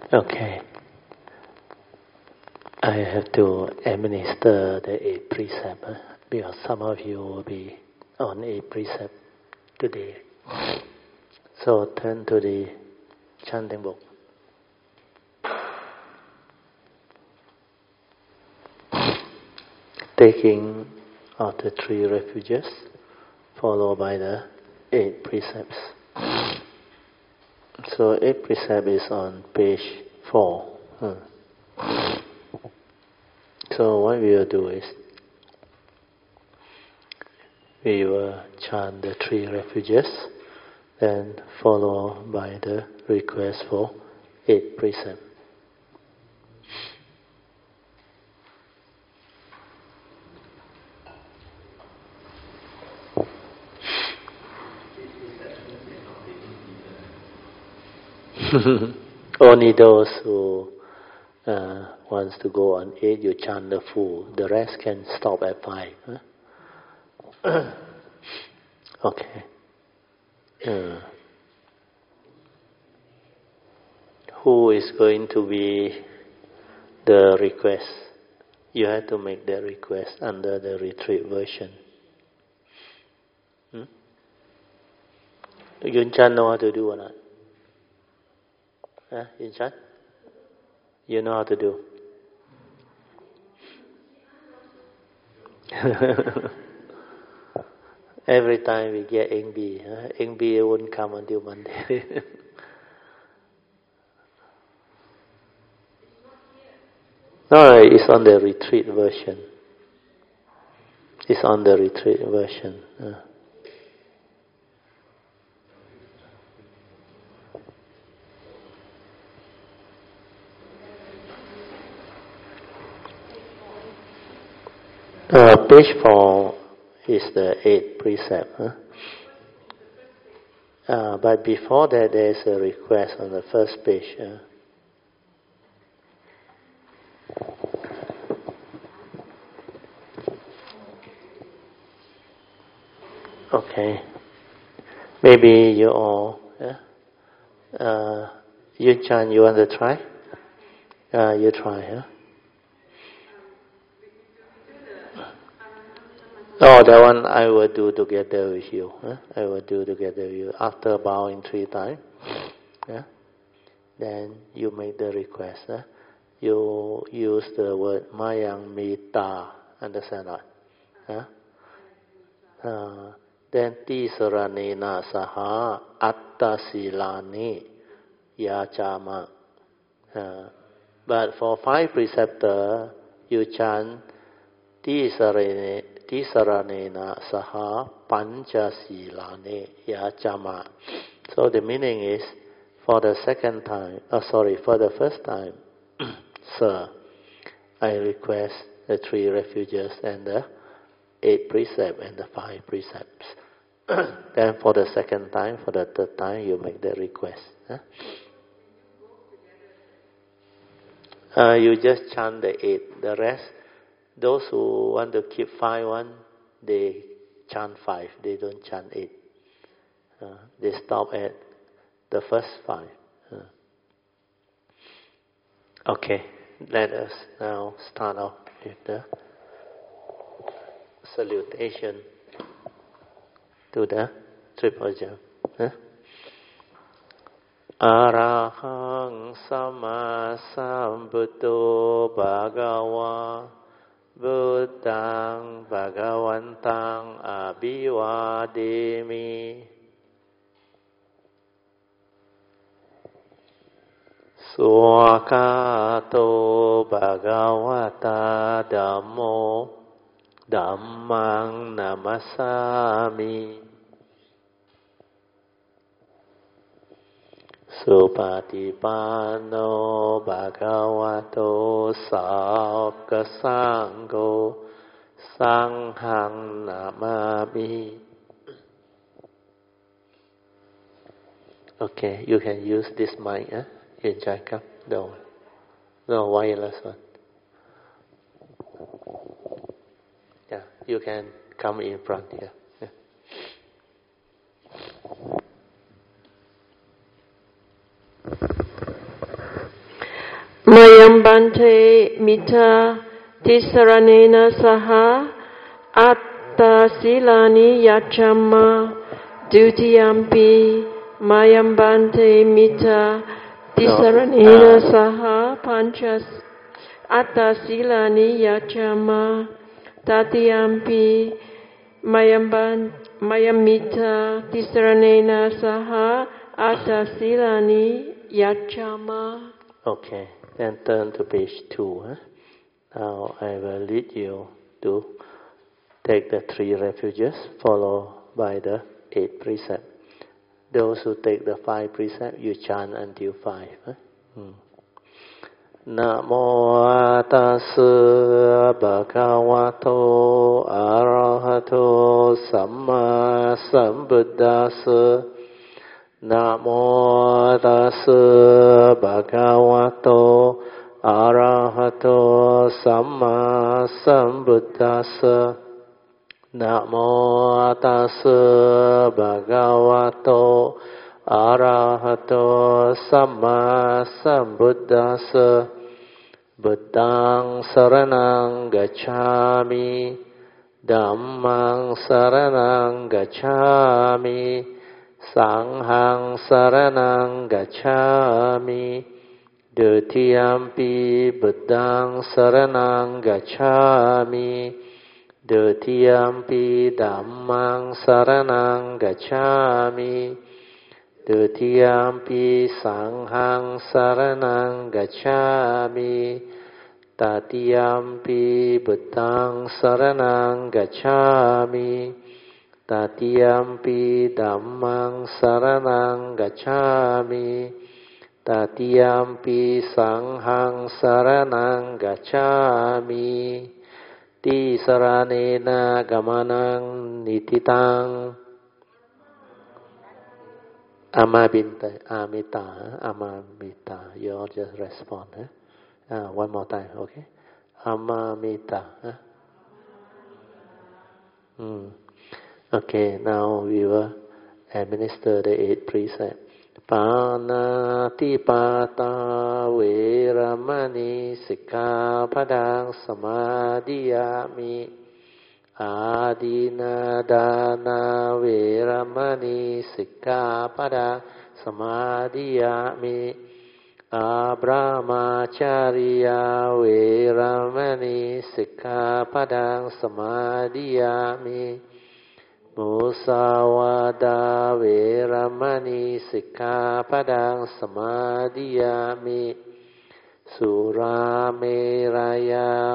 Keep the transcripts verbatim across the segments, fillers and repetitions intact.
Okay. I have to administer the eight precept huh? because some of you will be on eight precept today. So turn to the chanting book. Taking of the three refuges, followed by the eight precepts. So eight precept is on page four. Hmm. So what we will do is, we will chant the three refuges, then follow by the request for eight precepts. Only those who uh, wants to go on eight, you chant the full. The rest can stop at five. Huh? Okay. Uh, who is going to be the request? You have to make the request under the retreat version. Hmm? Yun Chan know how to do or not? Huh? Yun Chan? You know how to do? Every time we get Eng B, huh? Eng B won't come until Monday. No, it's on the retreat version. It's on the retreat version. Uh. Uh, page four is the eighth precept. Huh? Uh, but before that, there is a request on the first page. Uh. Okay. Maybe you all, yeah? uh, Yun Chan, you want to try? Uh, you try, huh? Oh, that one I will do together with you. Huh? I will do together with you after bowing three times. Yeah? Then you make the request. Huh? You use the word Mayang Mita. Understand that? Huh? Uh, then Tisaranena Saha Atta Silani Yachama. Uh, but for five preceptor, you chant Tisarane Tisaranena Saha Pancha Silane Yachama. So the meaning is, for the second time, oh sorry, for the first time, sir, I request the three refuges and the eight precepts and the five precepts. Then for the second time, for the third time, you make the request. Huh? Uh, you just chant the eight. The rest, those who want to keep five one, they chant five. They don't chant eight. Uh, they stop at the first five. Uh. Okay, let us now start off with the salutation to the triple jump. Huh? Arahang Sama Sambuddho Bhagava Buddhang Bhagavantang Abhivademi Swakato Bhagavata Dhammo Dhammang Namasami Supatipano Bhagavato Sāvaka Sangho Sanghang Namami. Okay, you can use this mic, eh? In Jacob, no, no wireless one. Yeah, you can come in front here. Yeah. Mayam Bante Mita Tisaranena Saha Atta Silani Yachama Dutiyampi Mayam Bante Mita Tisaranena Saha Panchas Atta Silani Yachama Tatiyampi Mayam Mayam Mita Tisaranena Saha Atta Silani Yachama. Okay, then turn to page two. Huh? Now I will lead you to take the three refuges, followed by the eight precepts. Those who take the five precepts, you chant until five. Huh? Hmm. Namo tassa bhagavato arahato samma sambuddhassa. Namo tassa bhagavato arahato samma sambuddhassa. Namo tassa bhagavato arahato samma sambuddhassa. Buddhaṃ saraṇaṃ gacchāmi, Dhammaṃ saraṇaṃ gacchāmi, Saṅghāṃ saraṇaṃ gacchāmi, Dutiyampi Buddhaṃ saraṇaṃ gacchāmi, Dutiyampi Dhammaṃ saraṇaṃ gacchāmi, Dutiyampi Saṅghāṃ saraṇaṃ gacchāmi, Tatiyampi Buddhaṃ saraṇaṃ gacchāmi, Tatiyampi Dhammaṃ saraṇaṃ gacchāmi, Tatiyampi Saṅghāṃ saraṇaṃ gacchāmi. Tisaranena gamanaṃ nititaṃ. Amabinta, amita, amamita. You all just respond. Huh? Uh, one more time, okay? Amamita. Huh? Hmm. Okay, now we will administer the eight precepts. Panatipata veramani sikkhapadang samadhiyami. Adina dana veramani sikkhapadang samadhiyami. Abrahmacharya veramani sikkhapadang samadhiyami. Musawada veramani sikkhapadang samadhiyami. Surameraya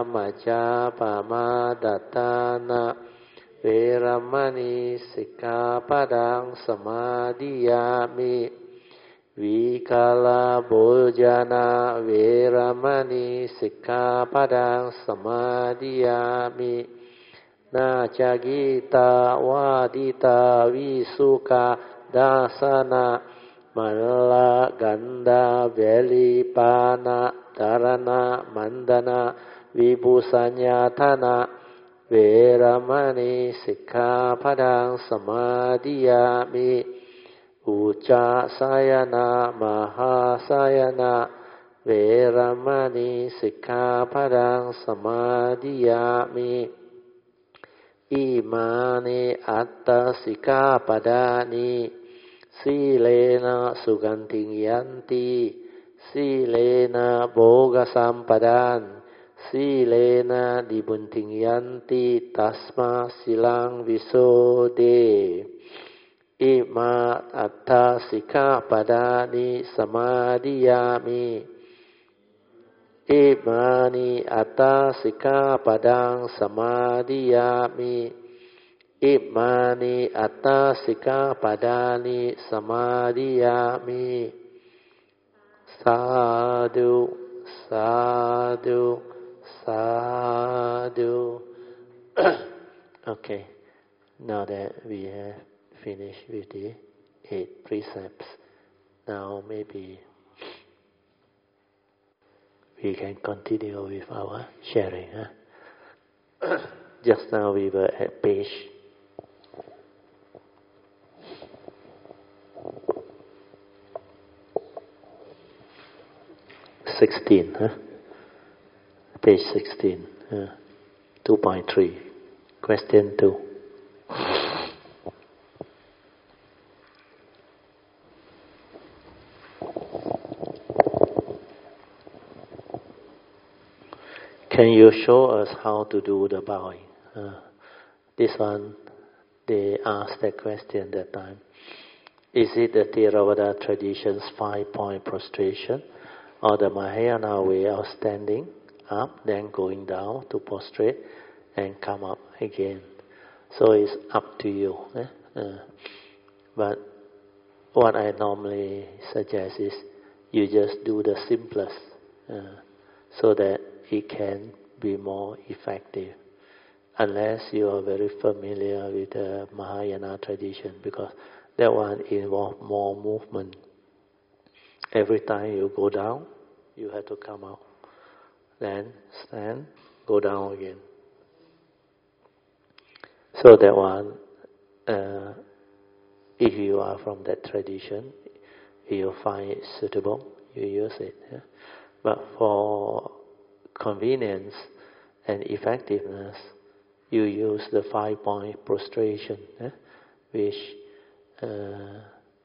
majapamadatana veramani sikkhapadang samadhiyami. Vikala bhojana veramani sikkhapadang samadhiyami. Nachagita wadita visuka dasana malla ganda velipana dharana mandana vibhusanyatana veramani sikkhapadang samadhiyami. Ucca sayana mahasayana veramani sikkhapadang samadhiyami. Imani atta sikkhapadani silena sugantiyanti silena boga sampadan silena dibuntiyanti tasma silang visode. Ima atta sikkhapadani samadhiyami. Imani atta sikkhapadang samadhiyami. Imani atta sikkhapadani samadhiyami. Sadhu, sadhu, sadhu. Okay, now that we have finished with the eight precepts, now maybe we can continue with our sharing. Huh? Just now we were at page sixteen, huh? Page sixteen, uh, two point three. Question two. Can you show us how to do the bowing? Uh, this one, they asked that question that time. Is it the Theravada tradition's five-point prostration or the Mahayana way of standing up, then going down to prostrate and come up again? So it's up to you. Eh? Uh, but what I normally suggest is you just do the simplest uh, so that it can be more effective. Unless you are very familiar with the Mahayana tradition, because that one involves more movement. Every time you go down, you have to come out. Then stand, go down again. So that one, uh, if you are from that tradition, you find it suitable, you use it. Yeah? But for convenience and effectiveness, you use the five-point prostration, yeah? which uh,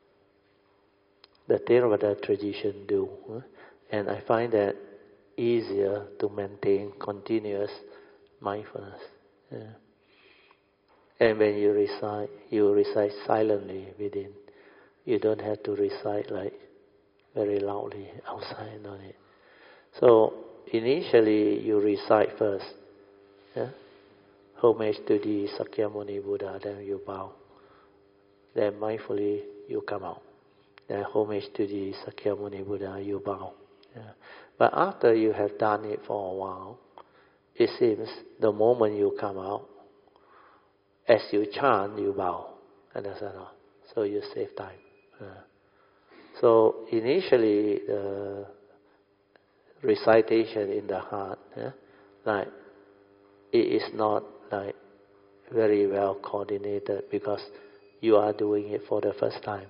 the Theravada tradition do. Yeah? And I find that easier to maintain continuous mindfulness. Yeah? And when you recite, you recite silently within. You don't have to recite like very loudly outside on it. So initially you recite first. Yeah? Homage to the Sakyamuni Buddha, then you bow. Then mindfully you come out. Then homage to the Sakyamuni Buddha, you bow. Yeah. But after you have done it for a while, it seems the moment you come out, as you chant, you bow. Understand? So you save time. Uh, so initially, the recitation in the heart, yeah, like it is not like very well coordinated because you are doing it for the first time.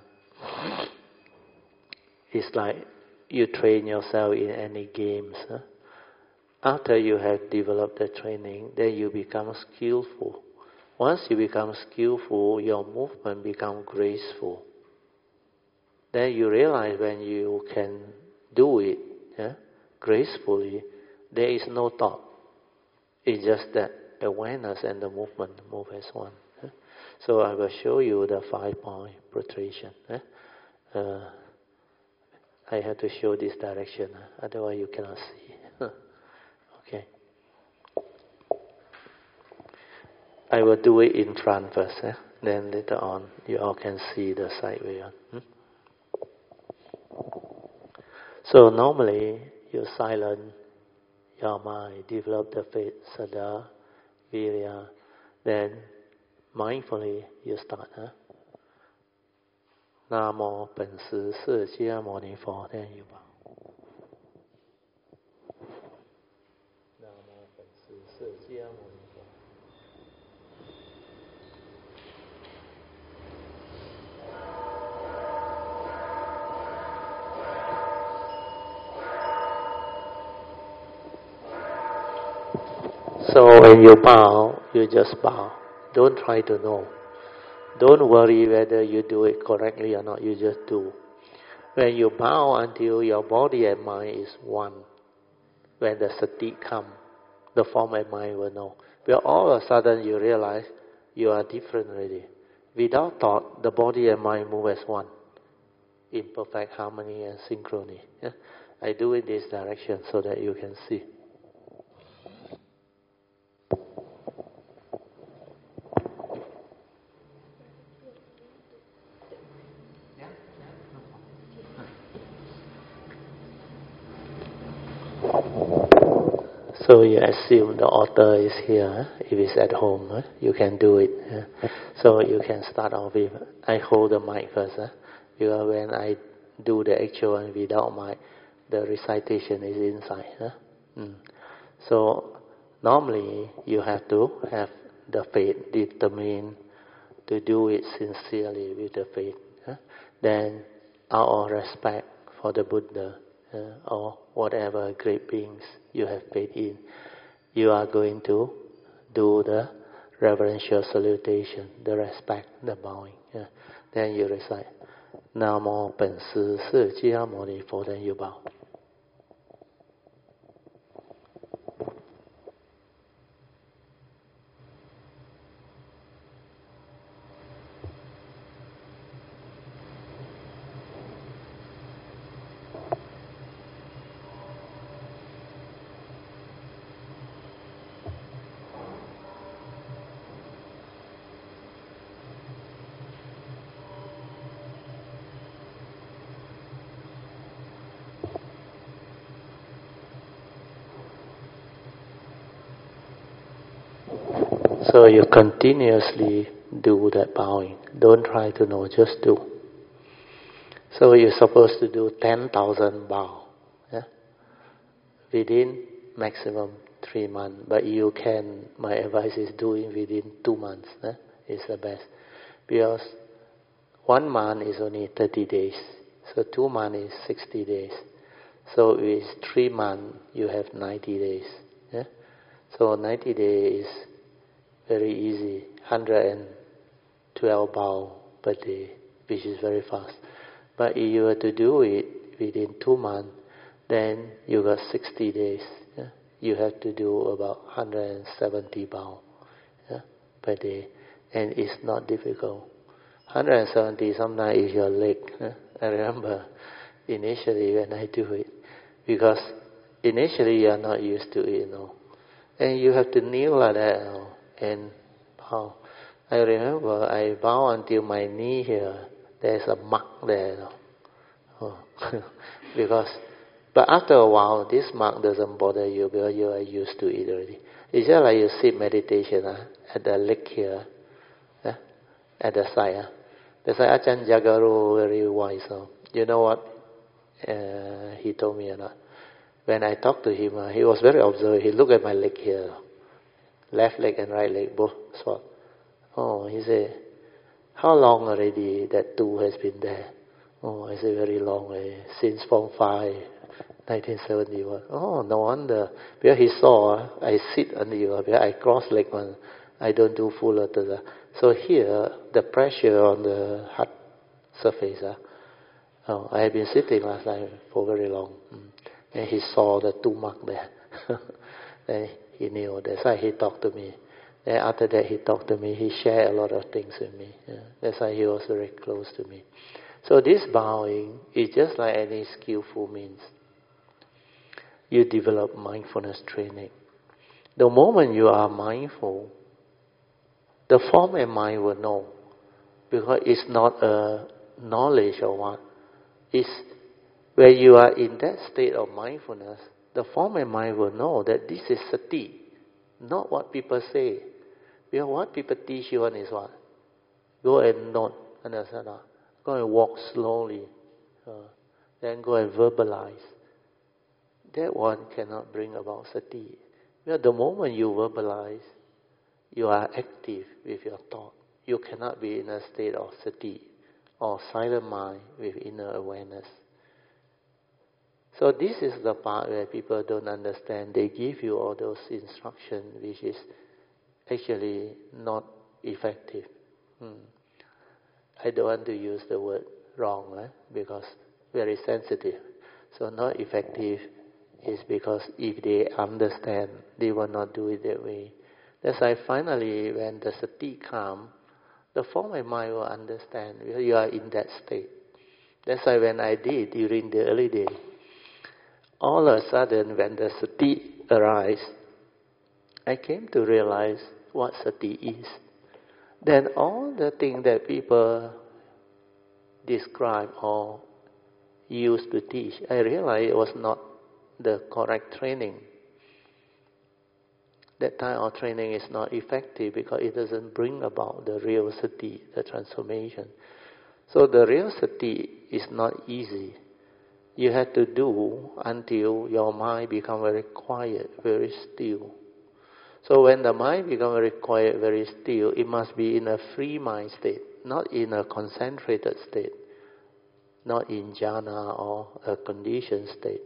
It's like you train yourself in any games. Huh? After you have developed the training, then you become skillful. Once you become skillful, your movement becomes graceful. Then you realize when you can do it yeah, gracefully, there is no thought. It's just that awareness and the movement move as one. Yeah? So I will show you the five-point prostration. Yeah? Uh, I have to show this direction, otherwise you cannot see. Okay. I will do it in front first, eh? Then later on you all can see the side way on. Hmm? So normally you silent your mind, develop the faith, saddha, virya, then mindfully you start. Huh? Namo Pen Si Si Jia Mo Ni Fo, then you bow. Namo Pen Si Si Jia Mo Ni Fo. So when you bow, you just bow. Don't try to know. Don't worry whether you do it correctly or not. You just do. When you bow until your body and mind is one, when the sati comes, the form and mind will know. But all of a sudden you realize you are different already. Without thought, the body and mind move as one, in perfect harmony and synchrony. Yeah? I do it this direction so that you can see. So you assume the author is here. If it's at home, you can do it. So you can start off with, I hold the mic first. Because when I do the actual one without mic, the recitation is inside. Mm. So normally you have to have the faith determined to do it sincerely with the faith. Then out of respect for the Buddha uh, or whatever great beings you have paid in, you are going to do the reverential salutation, the respect, the bowing. Uh, then you recite Namo Pen Si Si Jia Mo Ni Fo, then you bow. So you continuously do that bowing. Don't try to know, just do. So you're supposed to do ten thousand bow. Yeah? Within maximum three months. But you can, my advice is doing within two months. Yeah? Is the best. Because one month is only thirty days. So two months is sixty days. So with three months, you have ninety days. Yeah? So ninety days is very easy, one hundred twelve bow per day, which is very fast. But if you were to do it within two months, then you got sixty days. Yeah? You have to do about one hundred seventy bow, yeah, per day. And it's not difficult. one hundred seventy sometimes is your leg. Yeah? I remember initially when I do it, because initially you are not used to it, you know. And you have to kneel like that, you know, and bow. I remember I bow until my knee here. There's a mark there, you know. Oh. Because, but after a while, this mark doesn't bother you because you are used to it already. It's just like you sit meditation uh, at the leg here, uh, at the side. Uh. That's why Ajahn Jagaru very wise. Uh. You know what uh, he told me or not? When I talked to him, uh, he was very observant. He looked at my leg here. Left leg and right leg, both swap. Oh, he said, how long already that two has been there? Oh, I said, very long already. Since Form five, nineteen seventy-one. Oh, no wonder. Because he saw, I sit under you, because I cross leg one. I don't do full lotus. So here, the pressure on the heart surface. Uh, oh, I have been sitting last night for very long. Mm. And he saw the two mark there. Then he knew. That's why he talked to me. Then after that he talked to me. He shared a lot of things with me. Yeah. That's why he was very close to me. So this bowing is just like any skillful means. You develop mindfulness training. The moment you are mindful, the form and mind will know. Because it's not a knowledge or what. It's where you are in that state of mindfulness, the form and mind will know that this is sati, not what people say. Because what people teach you on is what? Go and note, understand? Go and walk slowly, uh, then go and verbalize. That one cannot bring about sati. Because the moment you verbalize, you are active with your thought. You cannot be in a state of sati or silent mind with inner awareness. So this is the part where people don't understand. They give you all those instructions which is actually not effective. Hmm. I don't want to use the word wrong, eh? Because very sensitive. So not effective is because if they understand, they will not do it that way. That's why finally when the sati comes, the form and mind will understand. You are in that state. That's why when I did during the early days, all of a sudden, when the sati arises, I came to realize what sati is. Then all the things that people describe or used to teach, I realized it was not the correct training. That type of training is not effective because it doesn't bring about the real sati, the transformation. So the real sati is not easy. You have to do until your mind becomes very quiet, very still. So when the mind becomes very quiet, very still, it must be in a free mind state, not in a concentrated state. not in jhana or a conditioned state.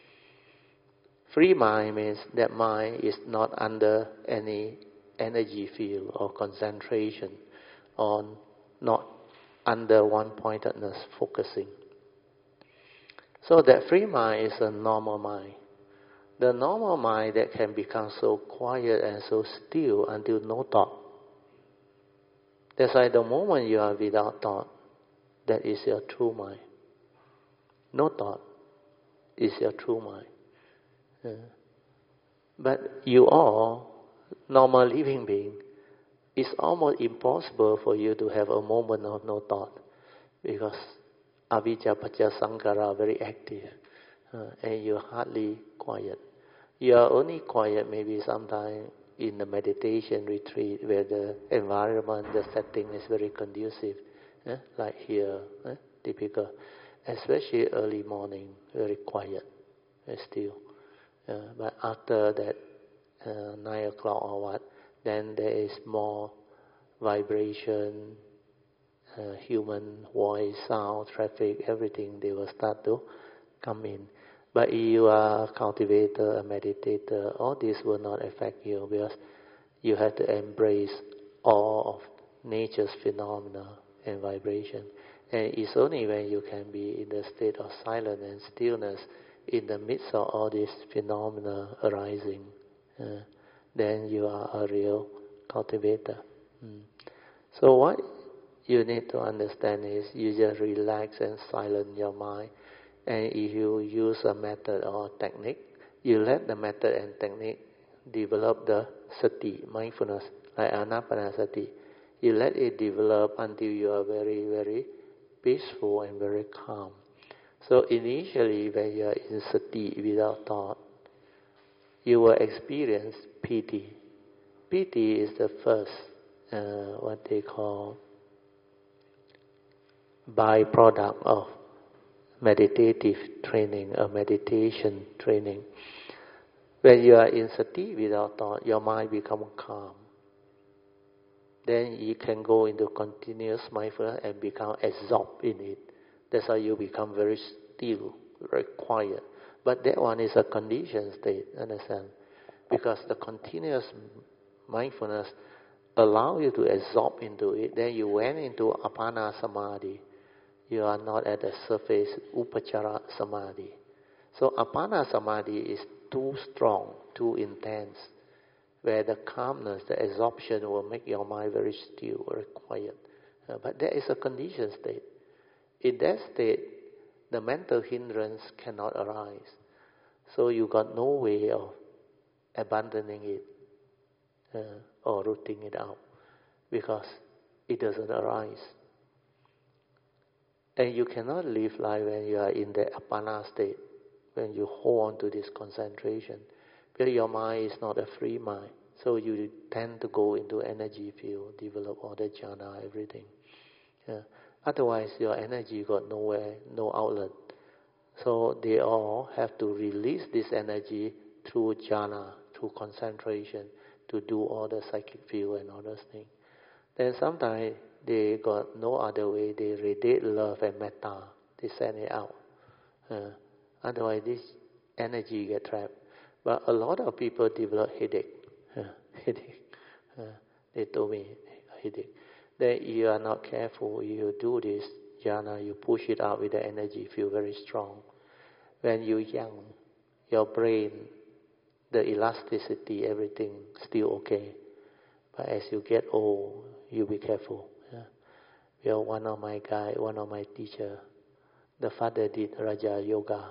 Free mind means that mind is not under any energy field or concentration, or not under one-pointedness focusing. So that free mind is a normal mind. The normal mind that can become so quiet and so still until no thought. That's why the moment you are without thought, that is your true mind. No thought is your true mind. Yeah. But you are normal living being. It's almost impossible for you to have a moment of no thought, because avijja paccaya sankhara are very active, uh, and you're hardly quiet. You are only quiet maybe sometime in the meditation retreat where the environment, the setting is very conducive, eh? Like here, eh? Typical, especially early morning, very quiet, eh? Still. Uh, but after that uh, nine o'clock or what, then there is more vibration, uh, human voice, sound, traffic, everything, they will start to come in. But if you are a cultivator, a meditator, all this will not affect you, because you have to embrace all of nature's phenomena and vibration. And it's only when you can be in the state of silence and stillness in the midst of all these phenomena arising, uh, then you are a real cultivator. Mm. So what you need to understand is you just relax and silence your mind. And if you use a method or technique, you let the method and technique develop the sati, mindfulness, like anapanasati. You let it develop until you are very, very peaceful and very calm. So initially, when you are in sati without thought, you will experience piti. Piti is the first, uh, what they call, byproduct of meditative training, or meditation training. When you are in sati without thought, your mind becomes calm. Then you can go into continuous mindfulness and become absorbed in it. That's how you become very still, very quiet. But that one is a conditioned state, understand? Because the continuous mindfulness allows you to absorb into it. Then you went into apana samadhi. You are not at the surface, upachara samadhi. So apana samadhi is too strong, too intense, where the calmness, the absorption will make your mind very still, very quiet. Uh, but that is a conditioned state. In that state, the mental hindrance cannot arise. So you got no way of abandoning it uh, or rooting it out, because it doesn't arise. And you cannot live life when you are in the apana state, when you hold on to this concentration, because your mind is not a free mind. So you tend to go into energy field, develop all the jhana, everything. Yeah. Otherwise, your energy got nowhere, no outlet. So they all have to release this energy through jhana, through concentration, to do all the psychic field and all those things. Then sometimes they got no other way. They radiate love and metta. They send it out. Uh, otherwise, this energy get trapped. But a lot of people develop headache. Uh, headache. Uh, they told me headache. Then you are not careful. You do this jhana, you push it out with the energy, feel very strong. When you're young, your brain, the elasticity, everything still okay. But as you get old, you be careful. Yeah. You know, one of my guy, one of my teacher, the father did Raja Yoga.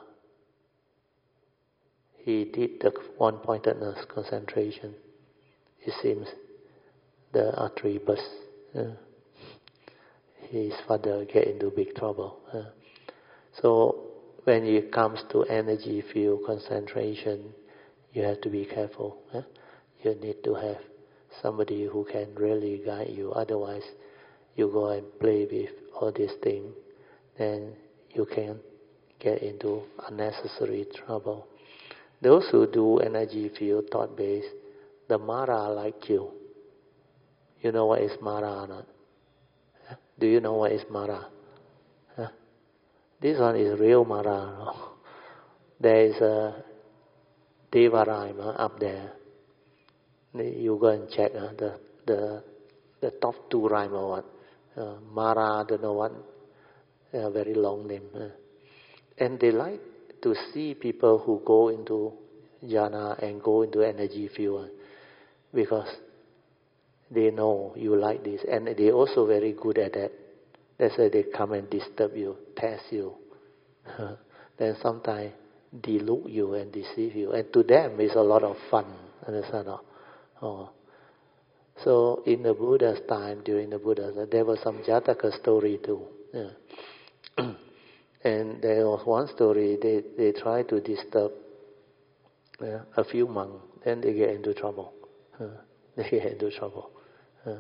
He did the one-pointedness concentration. It seems the artery burst. Yeah. His father get into big trouble. Yeah. So when it comes to energy field concentration, you have to be careful. Yeah. You need to have somebody who can really guide you. Otherwise, you go and play with all these things, then you can get into unnecessary trouble. Those who do energy field thought-based, the Mara like you. You know what is Mara or not? Huh? Do you know what is Mara? Huh? This one is real Mara. No? There is a Devarayma up there. You go and check uh, the the the top two rhyme or what. Uh, Mara, don't know what. A very long name. Uh. And they like to see people who go into jhana and go into energy field, because they know you like this, and they also very good at that. That's why they come and disturb you, test you, then sometimes delude you and deceive you, and to them it's a lot of fun. Understand? Oh. So in the Buddha's time, during the Buddha's time, there was some Jataka story too. Yeah. And there was one story, they, they try to disturb uh, a few monks, then they get into trouble. Uh, they get into trouble. Uh,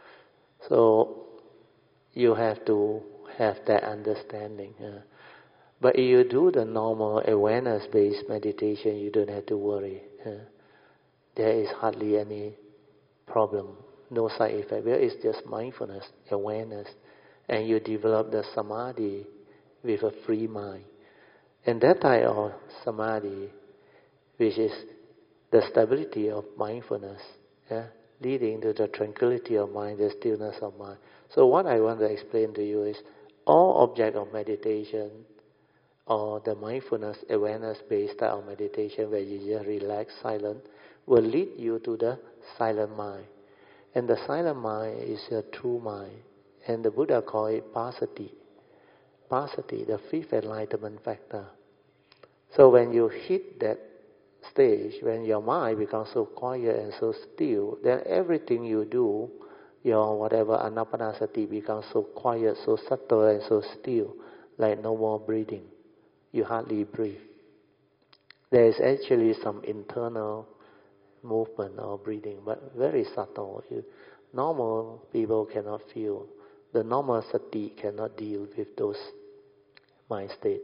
so you have to have that understanding. Uh, but if you do the normal awareness-based meditation, you don't have to worry. Uh, there is hardly any problem, no side effect. Well, it's just mindfulness, awareness, and you develop the samadhi with a free mind. And that type of samadhi, which is the stability of mindfulness, yeah, leading to the tranquility of mind, the stillness of mind. So what I want to explain to you is all object of meditation or the mindfulness, awareness-based type of meditation where you just relax, silent, will lead you to the silent mind. And the silent mind is a true mind. And the Buddha called it passaddhi. Passaddhi, the fifth enlightenment factor. So when you hit that stage, when your mind becomes so quiet and so still, then everything you do, your whatever anapanasati becomes so quiet, so subtle and so still, like no more breathing. You hardly breathe. There is actually some internal movement or breathing, but very subtle. You, normal people cannot feel. The normal sati cannot deal with those mind state.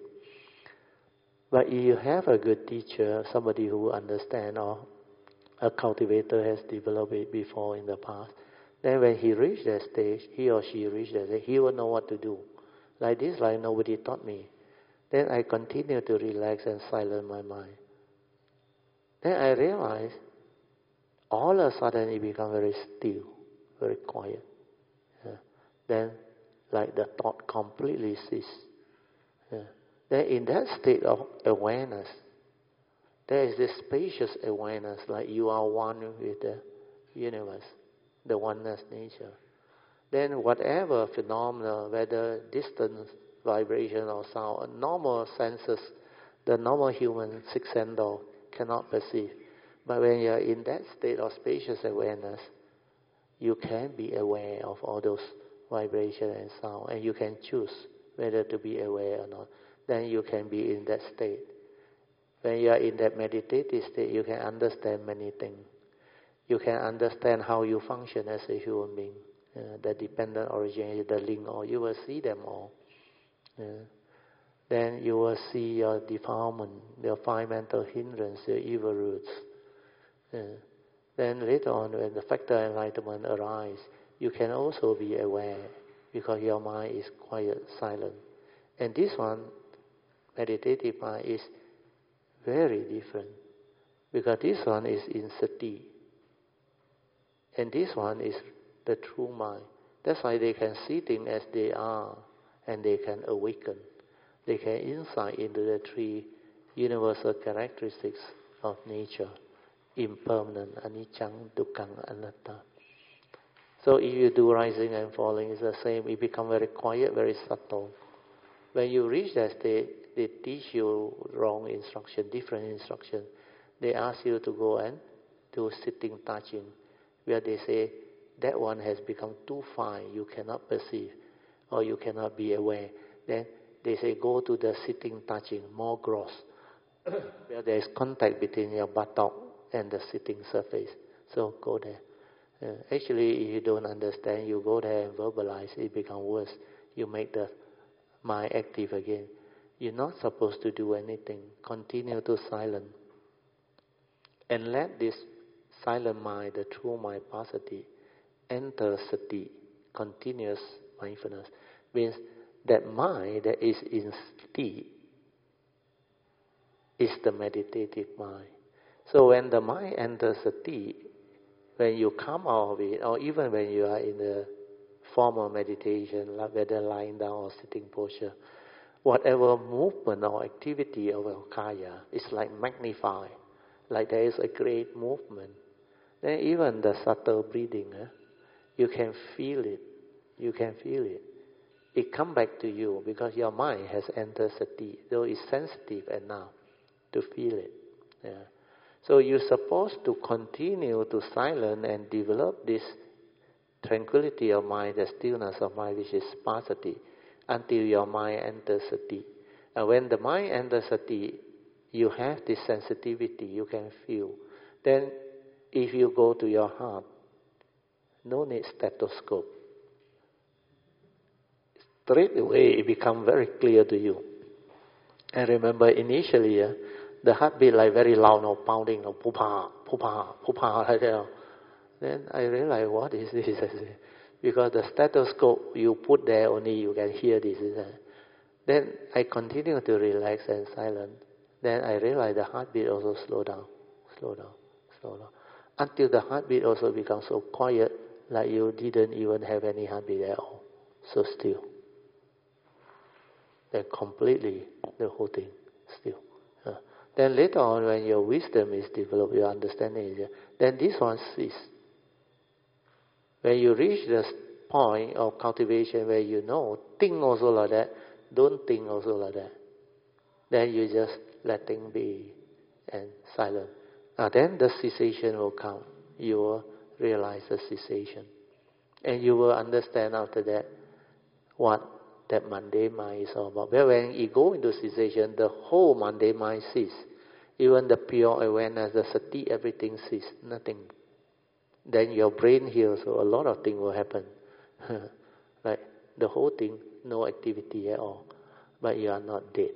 But if you have a good teacher, somebody who understands, or a cultivator has developed it before in the past, then when he reaches that stage, he or she reaches that stage, he will know what to do. Like this, like nobody taught me. Then I continue to relax and silence my mind. Then I realize, all of a sudden it becomes very still, very quiet. Yeah. Then, like the thought completely ceases. Yeah. Then in that state of awareness, there is this spacious awareness, like you are one with the universe, the oneness nature. Then whatever phenomena, whether distance, vibration or sound, normal senses, the normal human sixth sense door cannot perceive. But when you are in that state of spacious awareness, you can be aware of all those vibration and sound, and you can choose whether to be aware or not. Then you can be in that state. When you are in that meditative state, you can understand many things. You can understand how you function as a human being, uh, the dependent origin, the link, or you will see them all. Uh, then you will see your defilement, your five mental hindrance, your evil roots. Uh, then later on, when the factor enlightenment arises, you can also be aware because your mind is quiet, silent. And this one, meditative mind, is very different because this one is in sati. And this one is the true mind. That's why they can see things as they are and they can awaken. They can insight into the three universal characteristics of nature. Impermanent, anicca, dukkha, anatta. So if you do rising and falling, it's the same. It becomes very quiet, very subtle. When you reach that state, they teach you wrong instruction, different instruction. They ask you to go and do sitting touching, where they say that one has become too fine, you cannot perceive, or you cannot be aware. Then they say go to the sitting touching, more gross, where there is contact between your buttock and the sitting surface. So go there. Uh, actually, if you don't understand, you go there and verbalize, it becomes worse. You make the mind active again. You're not supposed to do anything. Continue to silence. And let this silent mind, the true mind, passaddhi, enter sati, continuous mindfulness. Means that mind that is in Sati is the meditative mind. So when the mind enters Sati, when you come out of it, or even when you are in the formal meditation, whether lying down or sitting posture, whatever movement or activity of our kaya is like magnified, like there is a great movement. Then even the subtle breathing, eh, you can feel it. You can feel it. It comes back to you because your mind has entered Sati, though it's sensitive enough to feel it. Yeah. So you're supposed to continue to silence and develop this tranquility of mind, the stillness of mind, which is passaddhi, until your mind enters Sati. And when the mind enters Sati, you have this sensitivity, you can feel. Then if you go to your heart, no need stethoscope. Straight away it becomes very clear to you. And remember initially, uh, the heartbeat like very loud, no pounding, no pupa, pupa, pupa, like that. Then I realized, what is this? Because the stethoscope you put there, only you can hear this. Then I continue to relax and silent. Then I realized the heartbeat also slow down, slow down, slow down. Until the heartbeat also becomes so quiet, like you didn't even have any heartbeat at all. So still. Then completely, the whole thing, still. Uh, then later on, when your wisdom is developed, your understanding is there, then this one ceases. When you reach this point of cultivation where you know, think also like that, don't think also like that. Then you just letting be and silent. Now then the cessation will come. You will realize the cessation. And you will understand after that what that mundane mind is all about. But when you go into cessation, the whole mundane mind ceases. Even the pure awareness, the sati, everything ceases. Nothing. Then your brain heals, so a lot of things will happen. Like the whole thing, no activity at all. But you are not dead.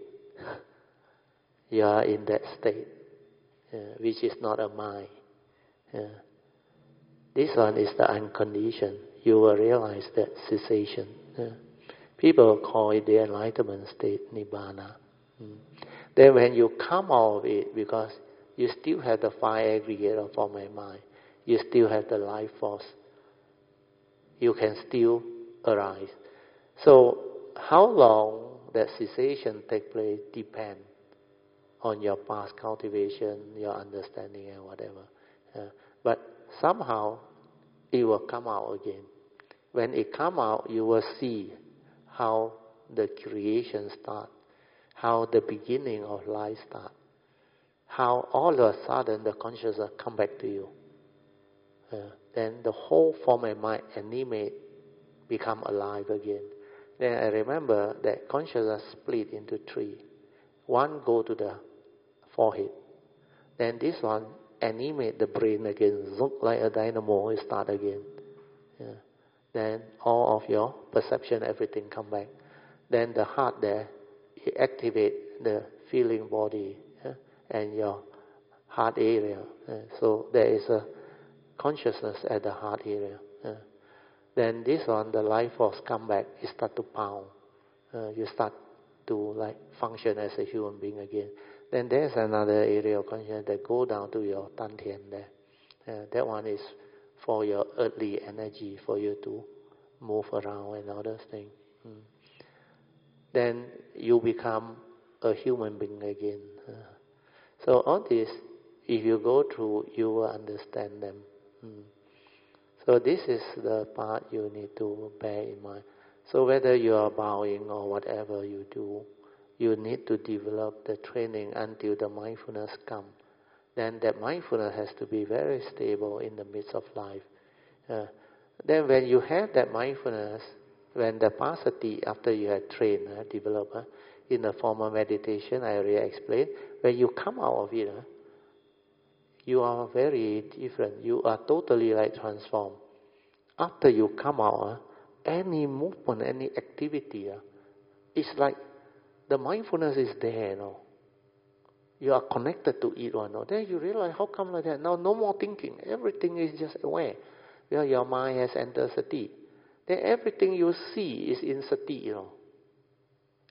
You are in that state, uh, which is not a mind. Uh, this one is the unconditioned. You will realize that cessation. Uh, people call it the enlightenment state, nibbana. Mm. Then when you come out of it, because you still have the five aggregate of form and mind, you still have the life force, you can still arise. So how long that cessation take place depends on your past cultivation, your understanding and whatever. Uh, but somehow it will come out again. When it come out, you will see how the creation starts, how the beginning of life starts, how all of a sudden the consciousness come back to you. Uh, then the whole form and mind animate, become alive again. Then I remember that consciousness split into three. One go to the forehead. Then this one animate the brain again, look like a dynamo, it start again. Yeah. Then all of your perception, everything come back. Then the heart there, it activate the feeling body, yeah, and your heart area. Yeah. So there is a consciousness at the heart area. Yeah. Then this one, the life force come back, it start to pound. Uh, you start to like function as a human being again. Then there's another area of consciousness that go down to your dantian there. Uh, that one is for your earthly energy, for you to move around and all those things. Mm. Then you become a human being again. Uh, so all this, if you go through, you will understand them. Mm. So this is the part you need to bear in mind. So whether you are bowing or whatever you do, you need to develop the training until the mindfulness comes. Then that mindfulness has to be very stable in the midst of life. Uh, then when you have that mindfulness, when the passaddhi, after you have trained, uh, developed, uh, in the formal meditation, I already explained, when you come out of it, uh, you are very different. You are totally like transformed. After you come out, uh, any movement, any activity, uh, it's like the mindfulness is there, you know. You are connected to it or not. Then you realize, how come like that? Now no more thinking. Everything is just aware. You know, your mind has entered sati. Then everything you see is in sati, you know.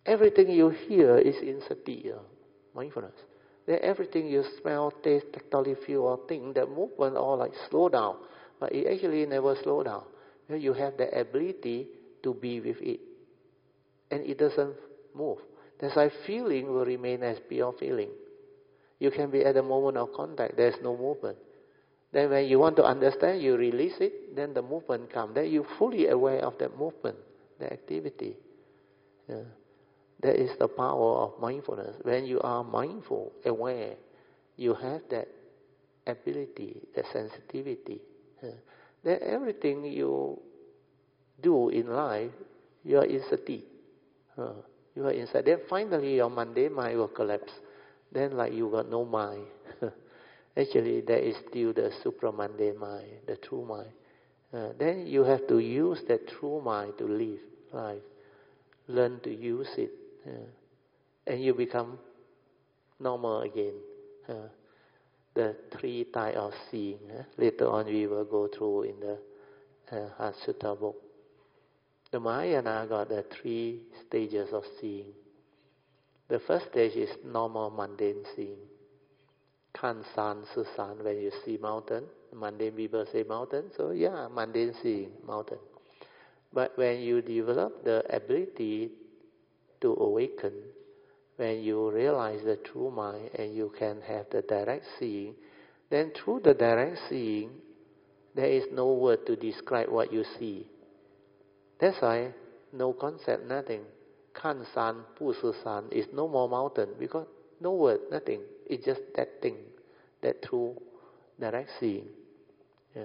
everything you hear is in sati, uh, mindfulness. Then everything you smell, taste, tactile feel, or think, the movement all like slow down. But it actually never slow down. You have the ability to be with it. And it doesn't move. That's why feeling will remain as pure feeling. You can be at the moment of contact, there's no movement. Then when you want to understand, you release it, then the movement comes. Then you're fully aware of that movement, the activity. Yeah. That is the power of mindfulness. When you are mindful, aware, you have that ability, that sensitivity. Yeah. Then everything you do in life, you are in sati. Uh, you are inside. Then finally your mundane mind will collapse. Then like you got no mind. Actually, there is still the supramundane mind, the true mind. Uh, then you have to use that true mind to live life. Learn to use it. Uh, and you become normal again. Uh, the three types of seeing. Uh, later on we will go through in the uh, Heart Sutta book. The Mahayana got the three stages of seeing. The first stage is normal mundane seeing. Kan san su san, when you see mountain. Mundane people say mountain, so yeah, mundane seeing, mountain. But when you develop the ability to awaken, when you realize the true mind and you can have the direct seeing, then through the direct seeing, there is no word to describe what you see. That's why no concept, nothing. Kan san, pu su san is no more mountain because no word, nothing. It's just that thing, that true direct seeing. Yeah.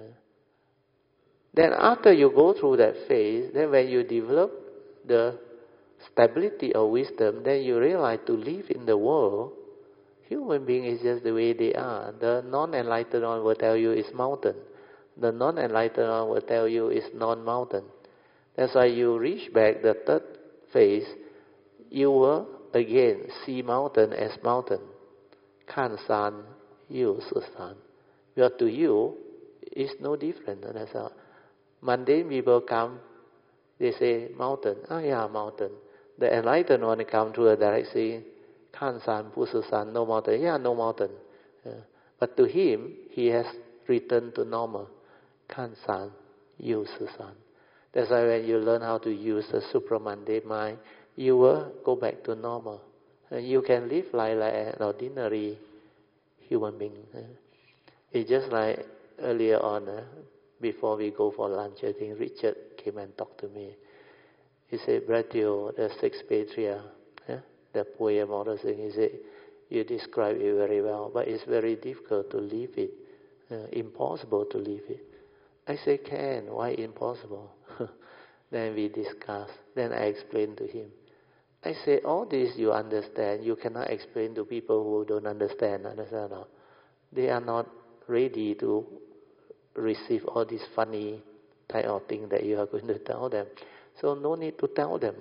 Then after you go through that phase, then when you develop the stability of wisdom, then you realize to live in the world, human being is just the way they are. The non-enlightened one will tell you it's mountain. The non-enlightened one will tell you it's non-mountain. That's why you reach back the third phase, you will again see mountain as mountain. Kan san, yu su san. But to you, it's no different. That's how mundane people come, they say mountain. Ah, yeah, mountain. The enlightened one come to a direct seeing. Kan san, pu su san, no mountain. Yeah, no mountain. Yeah. But to him, he has returned to normal. Kan san, yu su san. That's why when you learn how to use the supramundane mind, you will go back to normal. And you can live like, like an ordinary human being. It's just like earlier on, uh, before we go for lunch, I think Richard came and talked to me. He said, Bratio, the sixth patriarch, yeah, the poem, all those things, he said, you describe it very well, but it's very difficult to live it, uh, impossible to live it. I say, can, why impossible? Then we discuss. Then I explain to him. I say, all this you understand, you cannot explain to people who don't understand. Understand or? They are not ready to receive all this funny type of thing that you are going to tell them. So no need to tell them.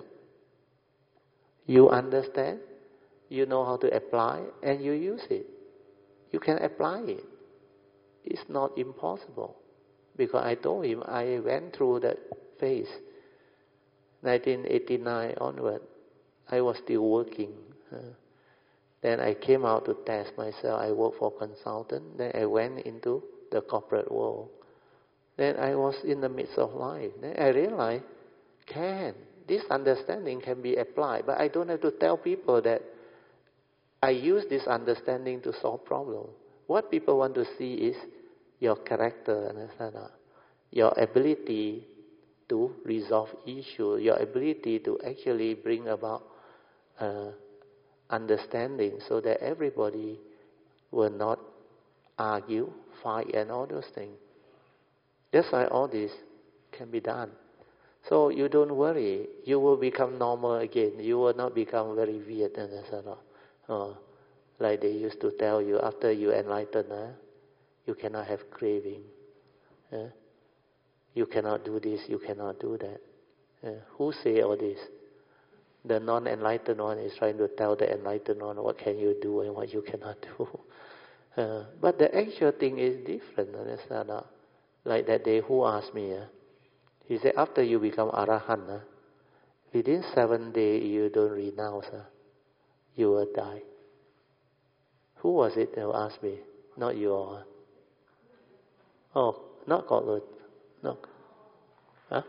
You understand, you know how to apply, and you use it. You can apply it. It's not impossible. Because I told him I went through that phase. nineteen eighty-nine onward, I was still working. Uh, then I came out to test myself. I worked for consultant. Then I went into the corporate world. Then I was in the midst of life. Then I realized, can, this understanding can be applied. But I don't have to tell people that I use this understanding to solve problems. What people want to see is your character, understand? Your ability to resolve issues, your ability to actually bring about uh, understanding so that everybody will not argue, fight, and all those things. That's why all this can be done. So you don't worry, you will become normal again. You will not become very weird, understand? Uh, like they used to tell you, after you enlighten, uh, you cannot have craving. Uh, you cannot do this, you cannot do that. Uh, who say all this? The non-enlightened one is trying to tell the enlightened one what can you do and what you cannot do. Uh, but the actual thing is different. Understand? Uh, like that day, who asked me? Uh, he said, after you become Arahant, uh, within seven days you don't renounce, huh? You will die. Who was it that asked me? Not you all. Huh? Oh, not God. No. Huh?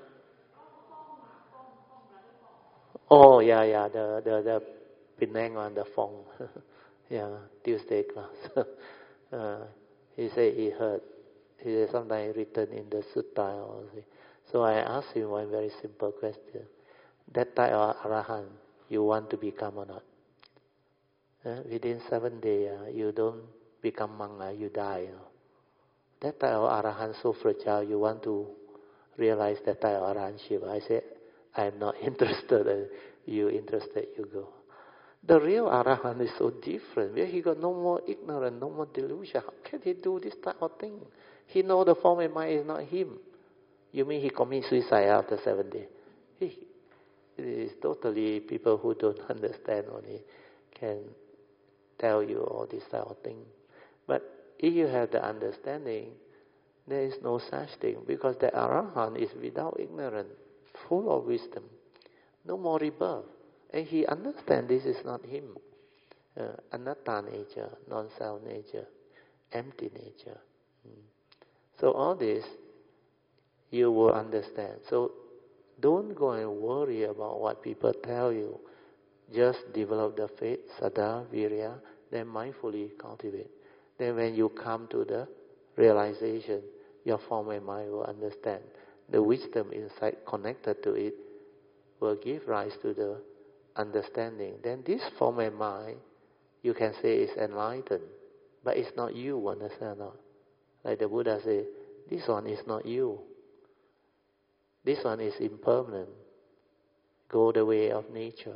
Oh, yeah, yeah, the, the, the Penang one, the Fong. Yeah, Tuesday class. uh, he said he heard. He said sometimes written in the Sutta. Also. So I asked him one very simple question. That type of Arahant, you want to become or not? Uh, within seven days, uh, you don't become monk, uh, you die. You know? That type of Arahant so fragile, you want to realize that type of Arahantship. I said, I am not interested. Uh, you interested, you go. The real Arahant is so different. Where he got no more ignorance, no more delusion. How can he do this type of thing? He know the form and mind is not him. You mean he commit suicide after seven days? He, it is totally people who don't understand only can tell you all this type of thing. But if you have the understanding, there is no such thing, because the Arahant is without ignorance, full of wisdom, no more rebirth. And he understands this is not him. Uh, anatta nature, non-self nature, empty nature. Mm. So all this, you will understand. So don't go and worry about what people tell you. Just develop the faith, saddha, virya, then mindfully cultivate. Then when you come to the realization, your form and mind will understand. The wisdom inside connected to it will give rise to the understanding. Then this form and mind, you can say is enlightened, but it's not you, understand or not? Like the Buddha said, this one is not you. This one is impermanent. Go the way of nature.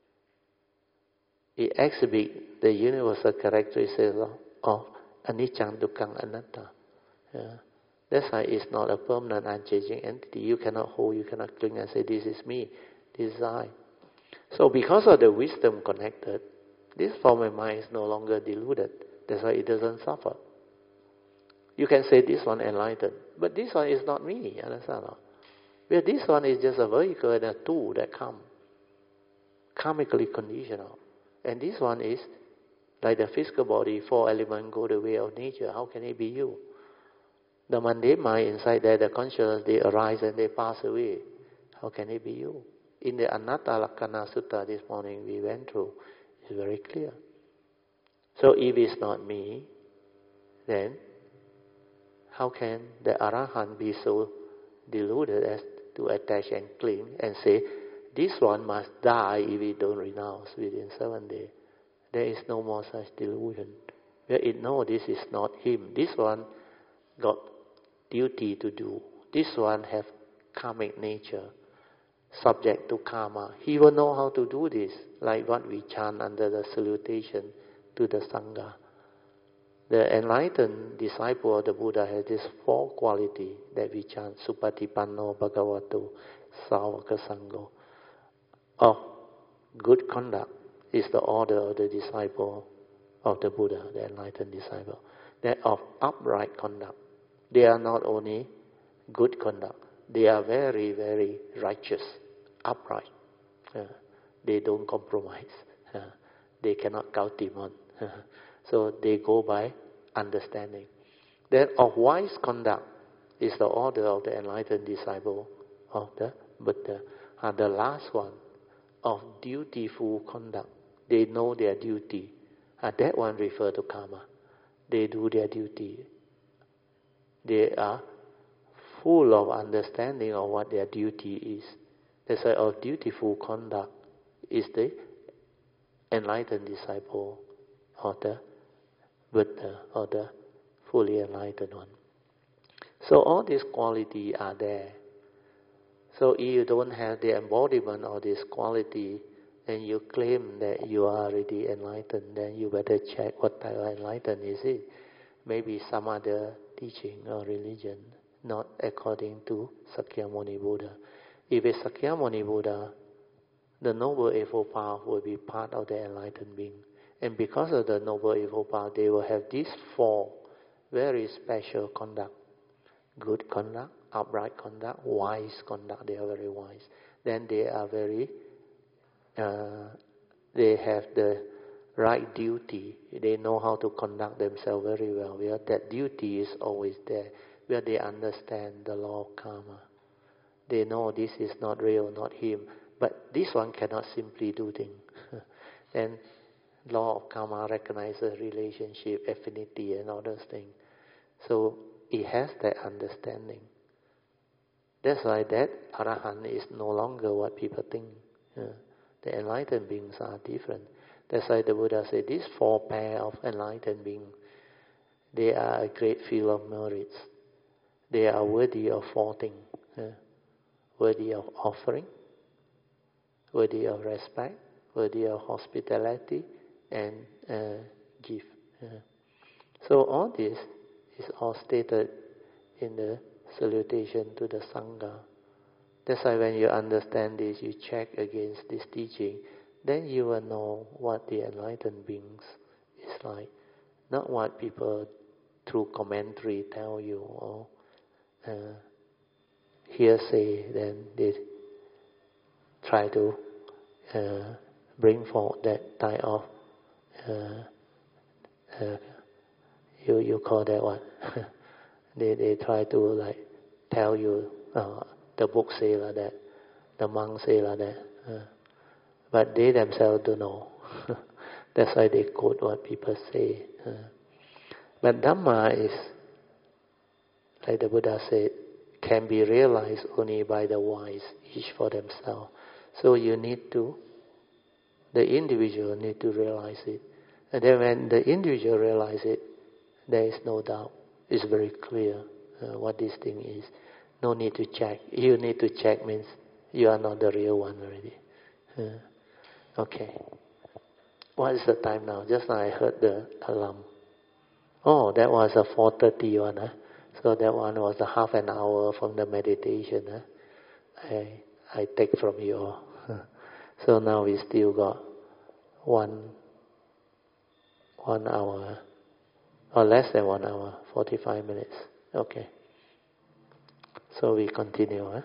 It exhibits the universal characteristics of anicca, dukkha, anatta. Yeah. That's why it's not a permanent, unchanging entity. You cannot hold, you cannot cling and say, this is me, this is I. So because of the wisdom connected, this form of mind is no longer deluded. That's why it doesn't suffer. You can say this one enlightened, but this one is not me, understand? Where this one is just a vehicle and a tool that come, karmically conditional. And this one is like the physical body, four elements go the way of nature. How can it be you? The mundane mind inside there, the consciousness, they arise and they pass away. How can it be you? In the Anatta Lakkhana Sutta this morning we went through, it's very clear. So if it's not me, then how can the Arahant be so deluded as to attach and cling and say, this one must die if we don't renounce within seven days? There is no more such delusion. Where it knows this is not him. This one got duty to do. This one have karmic nature, subject to karma. He will know how to do this, like what we chant under the salutation to the Sangha. The enlightened disciple of the Buddha has this four quality that we chant, Supatipanno Bhagavato Sāvaka Sangho. Of good conduct is the order of the disciple of the Buddha, the enlightened disciple. That of upright conduct. They are not only good conduct, they are very, very righteous, upright. Uh, they don't compromise. Uh, they cannot kautimon. Uh, so they go by understanding. Then of wise conduct is the order of the enlightened disciple of the Buddha. And the last one, of dutiful conduct. They know their duty. And that one refers to karma. They do their duty. They are full of understanding of what their duty is. That's why of dutiful conduct is the enlightened disciple of the Buddha, or the fully enlightened one. So all these qualities are there. So if you don't have the embodiment of this quality, and you claim that you are already enlightened, then you better check what type of enlightened is it. Maybe some other teaching or religion, not according to Sakyamuni Buddha. If it's Sakyamuni Buddha, the Noble Eightfold Path will be part of the enlightened being. And because of the Noble Eightfold Path, they will have these four very special conduct. Good conduct, upright conduct, wise conduct. They are very wise. then they are very, uh, they have the right duty. They know how to conduct themselves very well. Where that duty is always there, where they understand the law of karma. They know this is not real, not him. But this one cannot simply do things. And law of karma recognizes relationship, affinity, and all those things. So it has that understanding. That's why that Arahant is no longer what people think. Uh, the enlightened beings are different. That's why the Buddha said these four pair of enlightened beings, they are a great field of merits. They are worthy of four things. Uh, worthy of offering, worthy of respect, worthy of hospitality, and uh, gift. Uh, so all this is all stated in the salutation to the Sangha. That's why when you understand this, you check against this teaching, then you will know what the enlightened beings is like. Not what people through commentary tell you or uh, hearsay, then they try to uh, bring forth that type of uh, uh, you you call that what? they they try to like tell you uh, the book say like that, the monk say like that, uh, but they themselves don't know. That's why they quote what people say. Uh, but Dhamma is, like the Buddha said, can be realized only by the wise, each for themselves. So you need to, the individual need to realize it. And then when the individual realize it, there is no doubt. It's very clear uh, what this thing is. No need to check. You need to check means you are not the real one already. Uh, okay. What is the time now? Just now I heard the alarm. Oh, that was a four thirty one. Huh? So that one was a half an hour from the meditation. Huh? I I take from you all. So now we still got one one hour, or less than one hour, forty-five minutes. Okay. So we continue. Huh?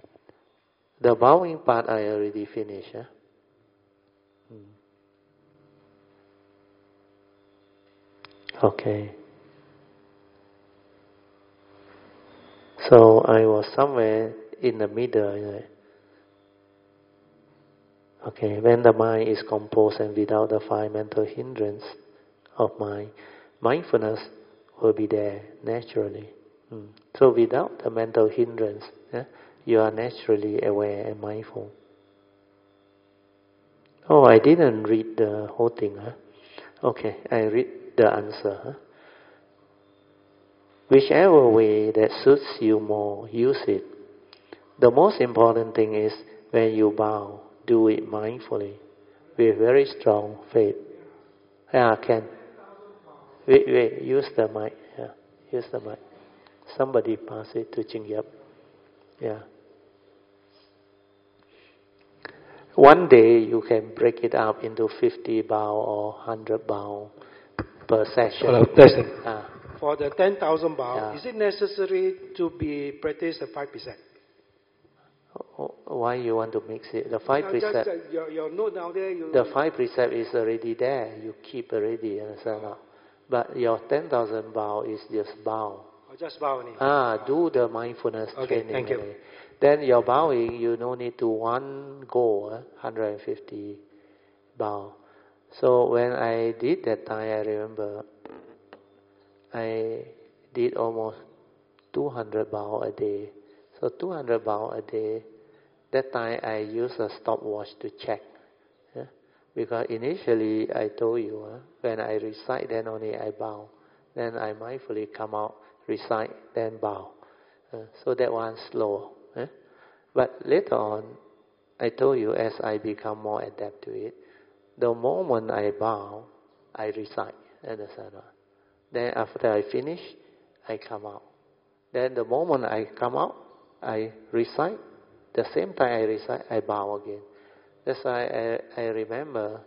The bowing part I already finished. Huh? Hmm. Okay. So I was somewhere in the middle. You know. Okay, when the mind is composed and without the five mental hindrance of mind, mindfulness will be there naturally. Mm. So without the mental hindrance, yeah, you are naturally aware and mindful. Oh, I didn't read the whole thing. Huh? Okay, I read the answer. Huh? Whichever way that suits you more, use it. The most important thing is when you bow, do it mindfully, with very strong faith. Yeah, can. Wait, wait, use the mic. Yeah, use the mic. Somebody pass it to Ching Yap. Yeah. One day you can break it up into fifty bow or one hundred bow per session. Hello, testing. Ah. For the ten thousand bow, Yeah. is it necessary to be practiced at five percent? Why you want to mix it? The five No, precept. just, uh, your, your note down there. You The five precept is already there. You keep already, understand now? But your ten thousand bow is just bow. or just bow only? Ah, do the mindfulness Okay, training. thank you. Already. Then your bowing, you no need to one go, eh? one hundred fifty bow. So when I did that time, I remember I did almost two hundred bow a day. So two hundred bow a day. That time I used a stopwatch to check. Yeah? Because initially I told you, uh, when I recite, then only I bow. Then I mindfully come out, recite, then bow. Uh, so that one slow. Eh? But later on, I told you as I become more adept to it, the moment I bow, I recite. Understand? Then after I finish, I come out. Then the moment I come out, I recite. The same time I recite, I bow again. That's why I, I remember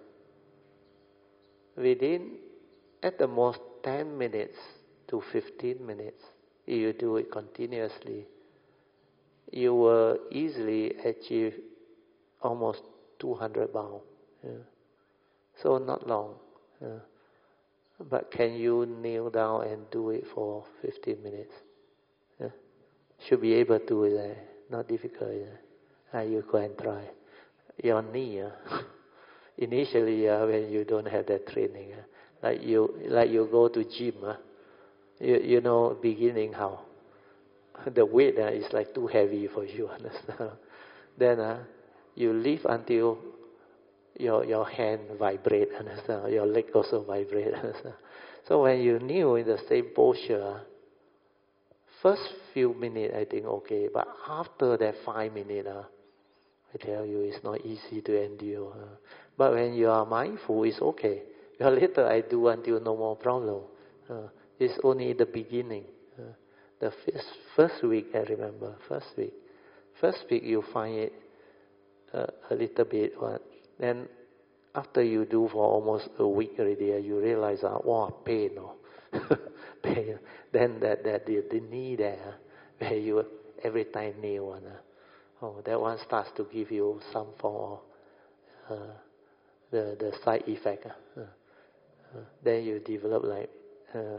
within at the most ten minutes to fifteen minutes, if you do it continuously, you will easily achieve almost two hundred baht. Yeah. So not long. Yeah. But can you kneel down and do it for fifteen minutes? Yeah. Should be able to do it. Uh, not difficult. Yeah. Uh, you go and try. Your knee. Uh, initially, uh, when you don't have that training, uh, like you like you go to gym. Uh, you you know beginning how the weight uh, is like too heavy for you. Understand? Then uh, you lift until your your hand vibrate, understand? Your leg also vibrate, understand? So when you kneel in the same posture, first few minutes I think okay, but after that five minutes, uh, I tell you it's not easy to endure. Uh. But when you are mindful, it's okay. Well, later I do until no more problem. Uh, it's only the beginning. Uh, the first first week I remember, first week, first week you find it uh, a little bit what. Then after you do for almost a week already, you realize, uh, wow, pain, no? pain. Then that, that the, the knee there, where you every time kneel one, uh, oh, that one starts to give you some form of uh, the the side effect. Uh, uh, then you develop like uh,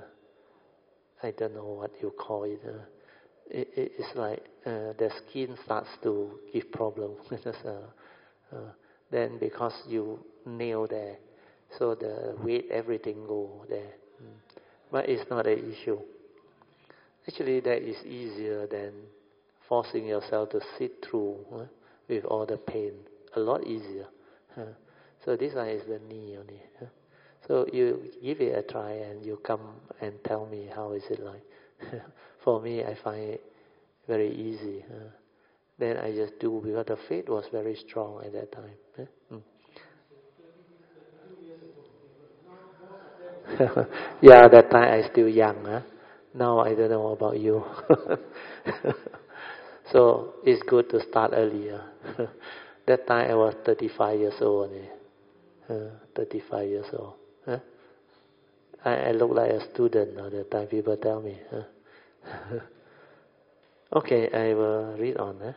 I don't know what you call it. Uh, it, it it's like uh, the skin starts to give problem. uh, uh, Then because you kneel there, so the weight, everything go there. Mm. But it's not an issue. Actually, that is easier than forcing yourself to sit through huh, with all the pain. A lot easier. Huh. So this one is the knee only. Huh. So you give it a try and you come and tell me how is it like. For me, I find it very easy. Huh. Then I just do because the faith was very strong at that time. Eh? Mm. Yeah, that time I still young. Huh? Now I don't know about you. So it's good to start earlier. That time I was thirty-five years old. Uh, thirty-five years old. Huh? I, I look like a student at that time. People tell me. Huh? Okay, I will read on. Huh?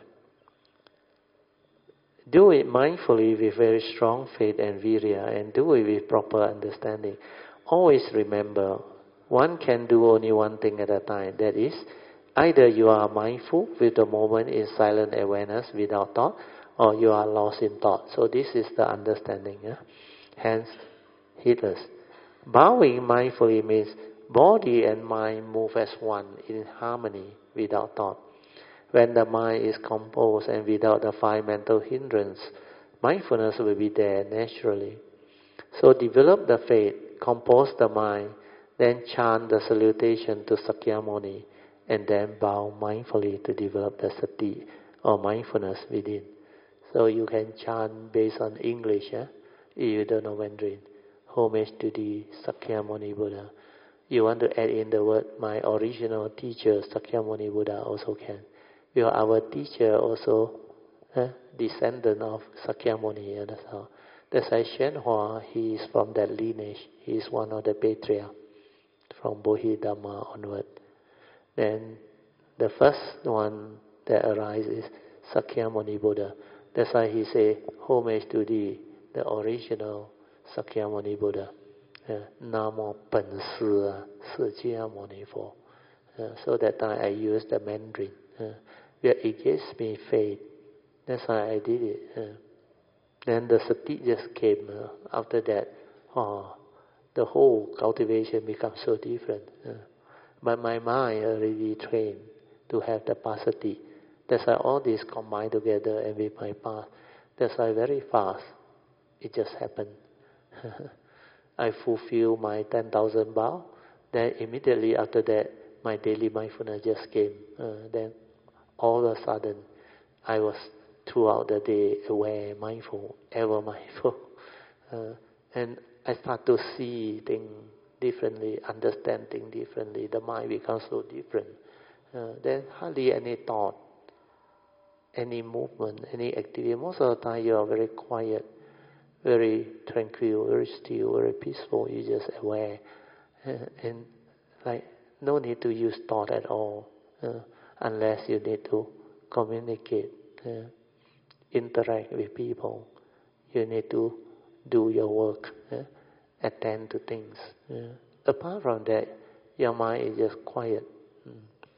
Do it mindfully with very strong faith and virya, and do it with proper understanding. Always remember, one can do only one thing at a time. That is, either you are mindful with the moment in silent awareness without thought, or you are lost in thought. So this is the understanding. Yeah? Hence, heedless. Bowing mindfully means body and mind move as one in harmony without thought. When the mind is composed and without the five mental hindrance, mindfulness will be there naturally. So develop the faith, compose the mind, then chant the salutation to Sakyamuni, and then bow mindfully to develop the sati or mindfulness within. So you can chant based on English, eh? If you don't know Mandarin. Homage to the Sakyamuni Buddha. You want to add in the word, my original teacher Sakyamuni Buddha also can. Because our teacher also eh, descendant of Sakyamuni. That's how. That's why Shen Hua, he is from that lineage. He is one of the patriarchs from Bodhidharma onward. Then the first one that arises is Sakyamuni Buddha. That's why he say homage to thee, the original Sakyamuni Buddha. Uh, Namo Pen Si Si Muni Fo. So that time I used the Mandarin. Uh, where it gives me faith. That's why I did it. Uh, then the sati just came. Uh, after that, oh, the whole cultivation becomes so different. Uh, but my mind already trained to have the pasati. That's why all this combined together and with my path. That's why very fast it just happened. I fulfill my ten thousand vow. Then immediately after that, my daily mindfulness just came. Uh, then all of a sudden, I was throughout the day aware, mindful, ever mindful. Uh, and I start to see things differently, understand things differently. The mind becomes so different. Uh, then hardly any thought, any movement, any activity. Most of the time you are very quiet, very tranquil, very still, very peaceful. You're just aware. Uh, and like no need to use thought at all. Uh, unless you need to communicate. Uh, interact with people. You need to do your work, yeah? Attend to things. Yeah? Apart from that, your mind is just quiet. Mm.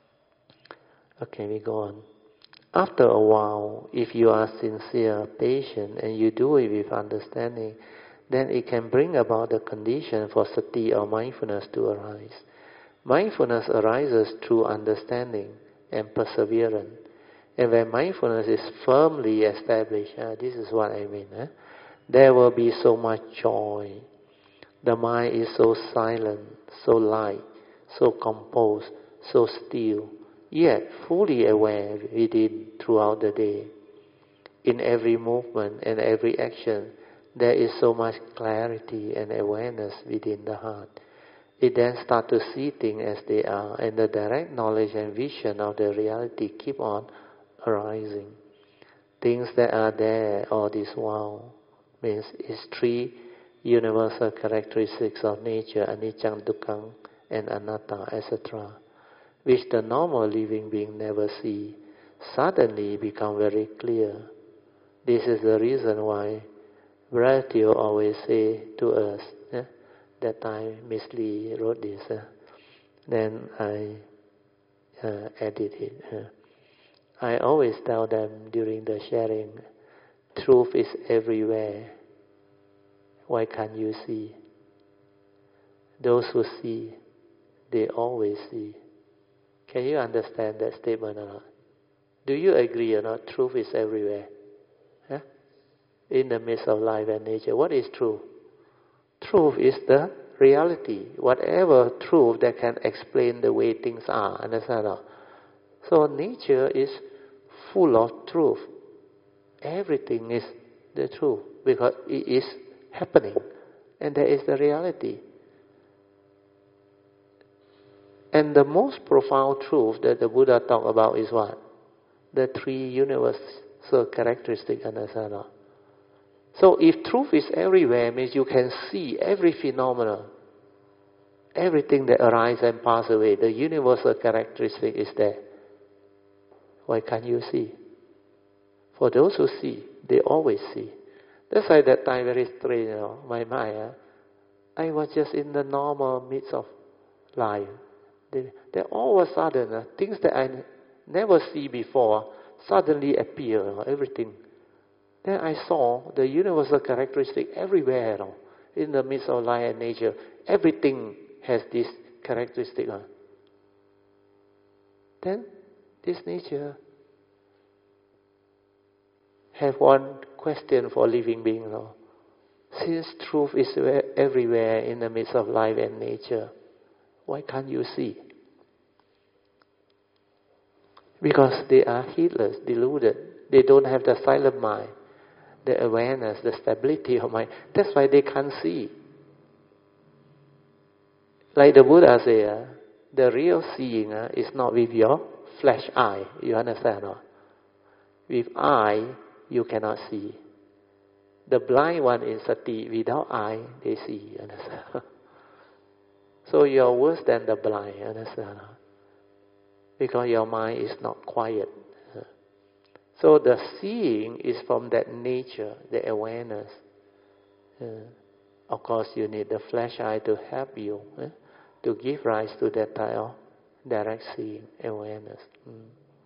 Okay, we go on. After a while, if you are sincere, patient, and you do it with understanding, then it can bring about the condition for sati or mindfulness to arise. Mindfulness arises through understanding and perseverance. And when mindfulness is firmly established, uh, this is what I mean, eh? There will be so much joy. The mind is so silent, so light, so composed, so still, yet fully aware within throughout the day. In every movement and every action, there is so much clarity and awareness within the heart. It then starts to see things as they are, and the direct knowledge and vision of the reality keep on arising. Things that are there all this while means it's three universal characteristics of nature, anicca, dukkha, and anatta, et cetera, which the normal living being never see, suddenly become very clear. This is the reason why Brother Teo always say to us, eh, that time Miss Lee wrote this, eh, then I uh, edit it. Eh. I always tell them during the sharing, truth is everywhere. Why can't you see? Those who see, they always see. Can you understand that statement or not? Do you agree or not? Truth is everywhere. Huh? In the midst of life and nature. What is truth? Truth is the reality. Whatever truth that can explain the way things are. Understand or not? So nature is full of truth. Everything is the truth because it is happening. And that is the reality. And the most profound truth that the Buddha talked about is what? The three universal characteristics, understand? So if truth is everywhere, means you can see every phenomenon, everything that arises and passes away. The universal characteristic is there. Why can't you see? For those who see, they always see. That's why that time very strange, you know, my mind. Uh, I was just in the normal midst of life. Then all of a sudden, uh, things that I n- never see before suddenly appear, you know, everything. Then I saw the universal characteristic everywhere, you know, in the midst of life and nature. Everything has this characteristic. Uh. Then this nature have one question for living being, you know. Since truth is everywhere in the midst of life and nature, why can't you see? Because they are heedless, deluded. They don't have the silent mind, the awareness, the stability of mind. That's why they can't see. Like the Buddha said, uh, the real seeing uh, is not with your flesh eye. You understand? No? With eye, you cannot see. The blind one in sati, without eye, they see. Understand? So you are worse than the blind. Understand? Because your mind is not quiet. So the seeing is from that nature, the awareness. Uh, of course, you need the flesh eye to help you, eh, to give rise to that type of direct seeing, awareness. Mm.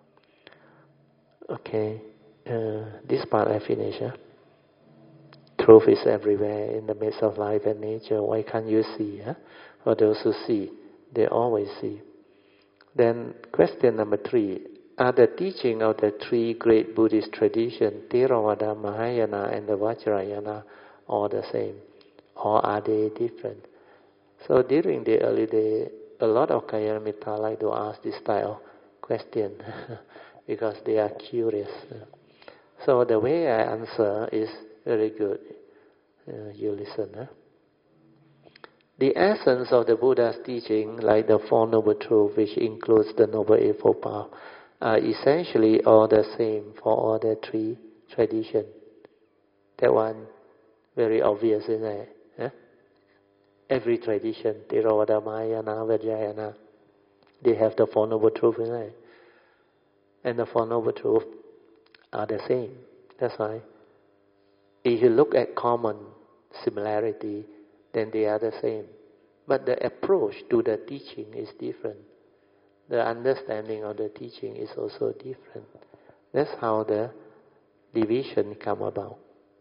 Okay, uh, this part I finish. Huh? Truth is everywhere in the midst of life and nature. Why can't you see? Huh? For those who see, they always see. Then question number three. Are the teaching of the three great Buddhist traditions, Theravada, Mahayana, and the Vajrayana, all the same? Or are they different? So during the early day, a lot of Kalyana like to ask this type of question because they are curious. So the way I answer is very good. Uh, you listen. Huh? The essence of the Buddha's teaching, like the Four Noble Truths, which includes the Noble Eightfold Path, are essentially all the same for all the three traditions. That one, very obvious, isn't it? Huh? Every tradition, Theravada, Mahayana, Vajrayana, they have the Four Noble Truths, isn't it? And the Four Noble Truths are the same. That's why if you look at common similarity, then they are the same. But the approach to the teaching is different. The understanding of the teaching is also different. That's how the division come about.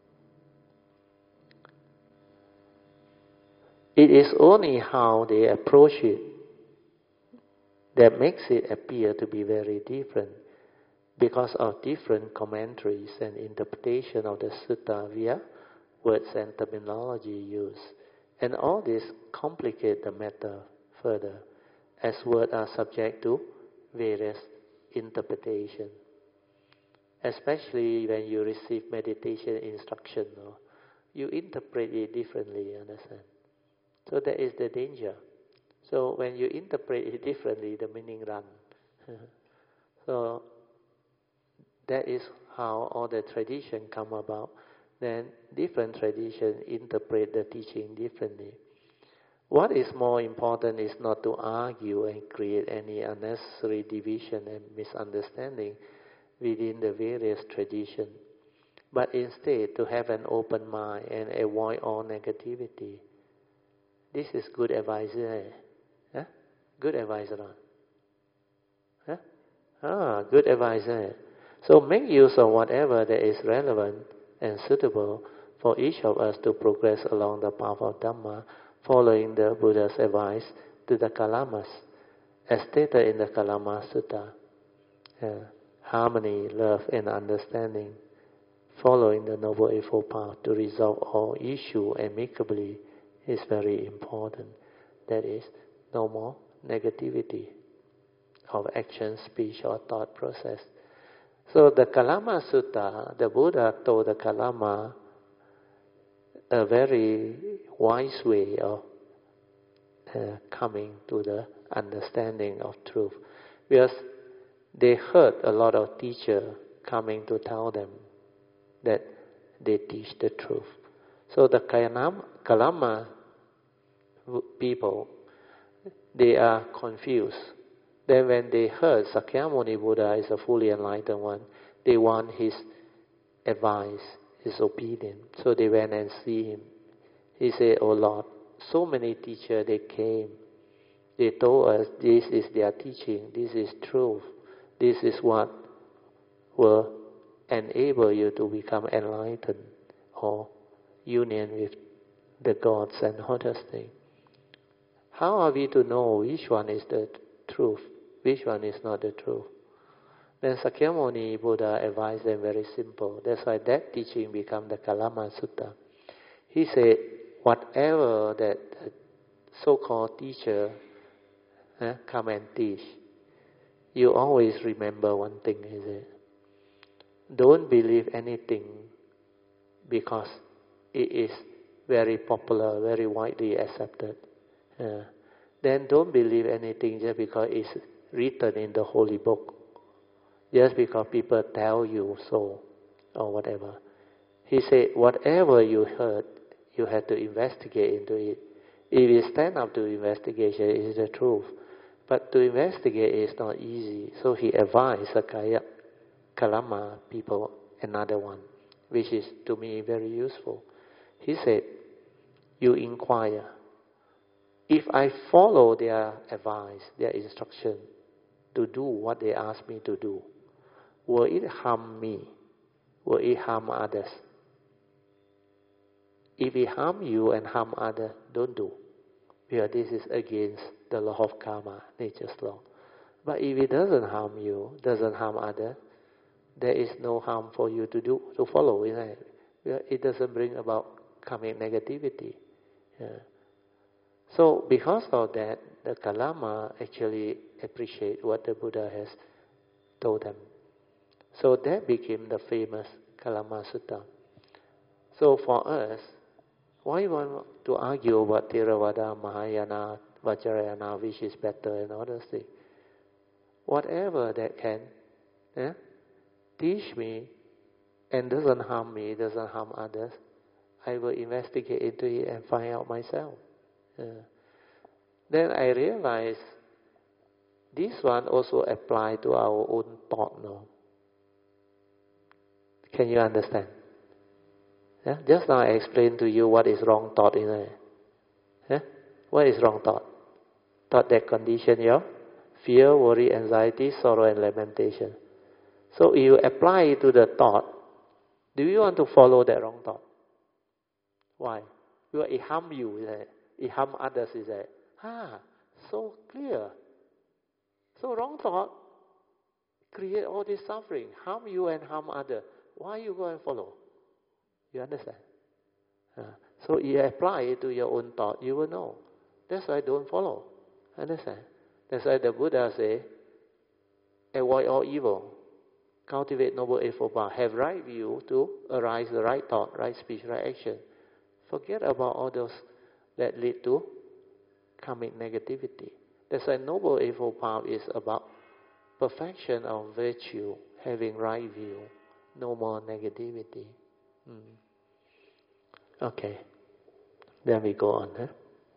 It is only how they approach it that makes it appear to be very different, because of different commentaries and interpretation of the sutta via words and terminology used. And all this complicate the matter further, as words are subject to various interpretations. Especially when you receive meditation instruction, no? You interpret it differently, understand? So that is the danger. So when you interpret it differently, the meaning runs. So that is how all the tradition come about. Then different traditions interpret the teaching differently. What is more important is not to argue and create any unnecessary division and misunderstanding within the various traditions, but instead to have an open mind and avoid all negativity. This is good advice, eh? Huh? Good advice, right? Huh? Ah, good advice, eh? So make use of whatever that is relevant and suitable for each of us to progress along the path of Dhamma, following the Buddha's advice to the Kalamas, as stated in the Kalama Sutta. Uh, harmony, love, and understanding, following the Noble Eightfold Path to resolve all issues amicably is very important. That is, no more negativity of action, speech, or thought process. So the Kalama Sutta, the Buddha told the Kalama a very wise way of uh, coming to the understanding of truth. Because they heard a lot of teachers coming to tell them that they teach the truth. So the Kalama people, they are confused. Then when they heard Sakyamuni Buddha is a fully enlightened one, they want his advice, his opinion. So they went and see him. He said, "Oh Lord, so many teachers, they came. They told us this is their teaching, this is truth. This is what will enable you to become enlightened or union with the gods and other things. How are we to know which one is the truth, which one is not the truth?" Then Sakyamuni Buddha advised them very simple. That's why that teaching became the Kalama Sutta. He said, whatever that so-called teacher eh, come and teach, you always remember one thing, is it? Don't believe anything because it is very popular, very widely accepted. Uh, then don't believe anything just because it's written in the holy book, just because people tell you so, or whatever. He said, whatever you heard, you have to investigate into it. If you stand up to investigation, it is the truth. But to investigate is not easy. So he advised the Kalama people another one, which is to me very useful. He said, you inquire. If I follow their advice, their instruction to do what they ask me to do, will it harm me? Will it harm others? If it harm you and harm others, don't do. Because this is against the law of karma, nature's law. But if it doesn't harm you, doesn't harm others, there is no harm for you to do, to follow, isn't it? It doesn't bring about coming negativity. Yeah. So because of that, the Kalama actually appreciate what the Buddha has told them. So that became the famous Kalama Sutta. So for us, why you want to argue about Theravada, Mahayana, Vajrayana, which is better and all those things? Whatever that can eh, teach me and doesn't harm me, doesn't harm others, I will investigate into it and find out myself. Uh, then I realized this one also applies to our own thought now. Can you understand? Yeah? Just now I explained to you what is wrong thought in there. Yeah? What is wrong thought? Thought that condition your fear, worry, anxiety, sorrow, and lamentation. So you apply it to the thought. Do you want to follow that wrong thought? Why? Because it harm you, is it? It harm others, is it? Ah, so clear. So wrong thought create all this suffering, harm you and harm others. Why you go and follow? You understand? Uh, so you apply it to your own thought, you will know. That's why don't follow. Understand? That's why the Buddha say, avoid all evil. Cultivate noble eightfold path. Have right view to arise the right thought, right speech, right action. Forget about all those that lead to karmic negativity. That's why noble eightfold path is about perfection of virtue, having right view, no more negativity. Hmm. Okay. Then we go on. Huh?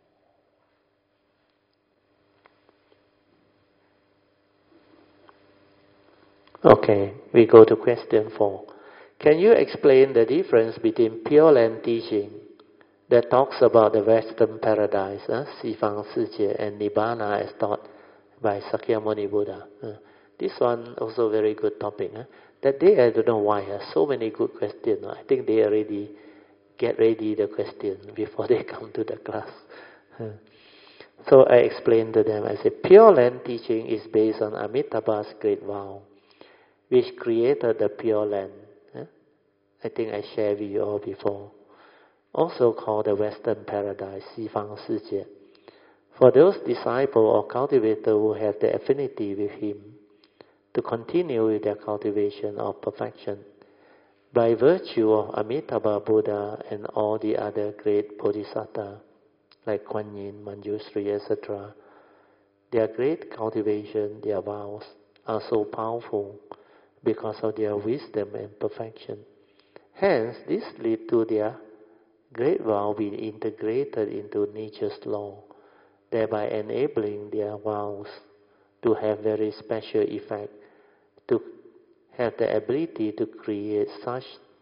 Okay, we go to question four. Can you explain the difference between Pure Land teaching that talks about the Western paradise, uh, Sifang Sijie, and Nibbana as taught by Sakyamuni Buddha? Uh, this one also very good topic. Huh? That day I don't know why, uh, so many good questions. I think they already get ready the question before they come to the class. Uh, so I explained to them, I said, Pure Land teaching is based on Amitabha's great vow, which created the Pure Land. Eh? I think I shared with you all before. Also called the Western Paradise, Sifang Sijie. For those disciples or cultivators who have the affinity with him, to continue with their cultivation of perfection, by virtue of Amitabha Buddha and all the other great Bodhisattvas, like Kuan Yin, Manjushri, et cetera, their great cultivation, their vows, are so powerful because of their wisdom and perfection. Hence, this leads to their great vow being integrated into nature's law, thereby enabling their vows to have very special effect, to have the ability to create such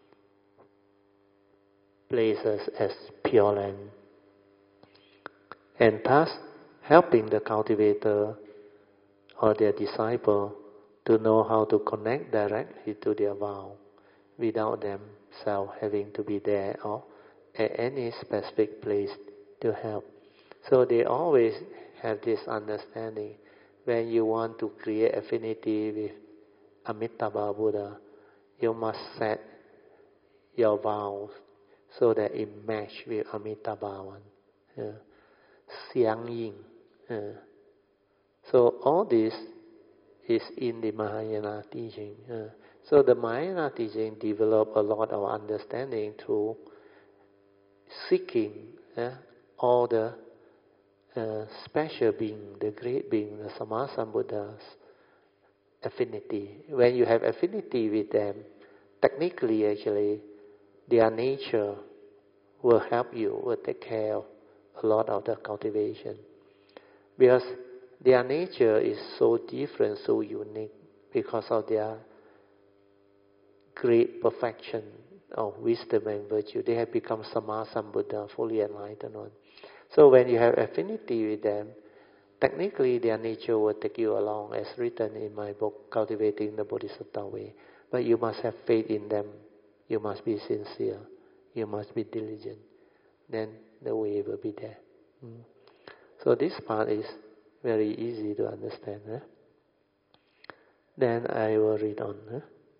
places as Pure Land, and thus helping the cultivator or their disciple to know how to connect directly to their vow without themselves having to be there or at any specific place to help. So they always have this understanding. When you want to create affinity with Amitabha Buddha, you must set your vows so that it match with Amitabha one. Uh, Xiang Yin. Uh, so all this is in the Mahayana teaching. Uh, so the Mahayana teaching develop a lot of understanding through seeking uh, all the uh, special being, the great being, the Sammasambuddha's affinity. When you have affinity with them, technically actually, their nature will help you, will take care of a lot of the cultivation. Because their nature is so different, so unique, because of their great perfection of wisdom and virtue. They have become Sammasambuddha, fully enlightened one. So when you have affinity with them, technically their nature will take you along, as written in my book, Cultivating the Bodhisattva Way. But you must have faith in them. You must be sincere. You must be diligent. Then the way will be there. Mm. So this part is very easy to understand. Eh? Then I will read on. Eh?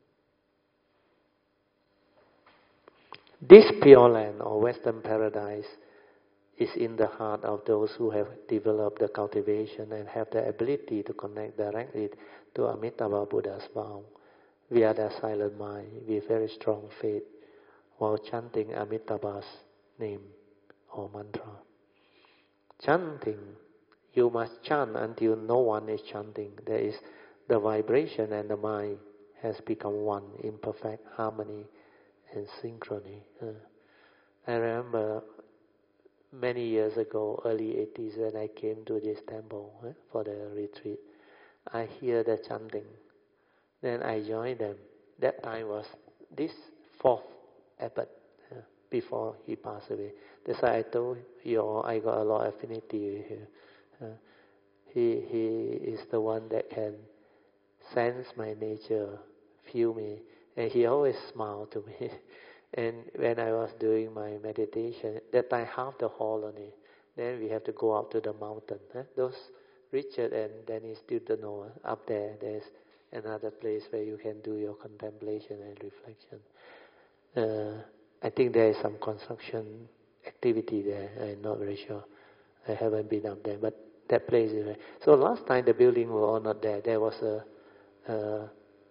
This Pure Land or Western Paradise is in the heart of those who have developed the cultivation and have the ability to connect directly to Amitabha Buddha's vow via their silent mind with very strong faith while chanting Amitabha's name or mantra. Chanting, you must chant until no one is chanting. There is the vibration and the mind has become one in perfect harmony and synchrony. Uh, I remember many years ago, early eighties, when I came to this temple eh, for the retreat, I hear the chanting. Then I joined them. That time was this fourth abbot uh, before he passed away. That's why I told you all I got a lot of affinity with him. Uh, he he is the one that can sense my nature, feel me, and he always smiled to me. And when I was doing my meditation, that time half the hall only. Then we have to go up to the mountain. Huh? Those Richard and Dennis still don't know. Huh? Up there, there's another place where you can do your contemplation and reflection. Uh, I think there is some construction activity there. I'm not very sure. I haven't been up there, but that place is there. So last time the building were all not there. There was a a,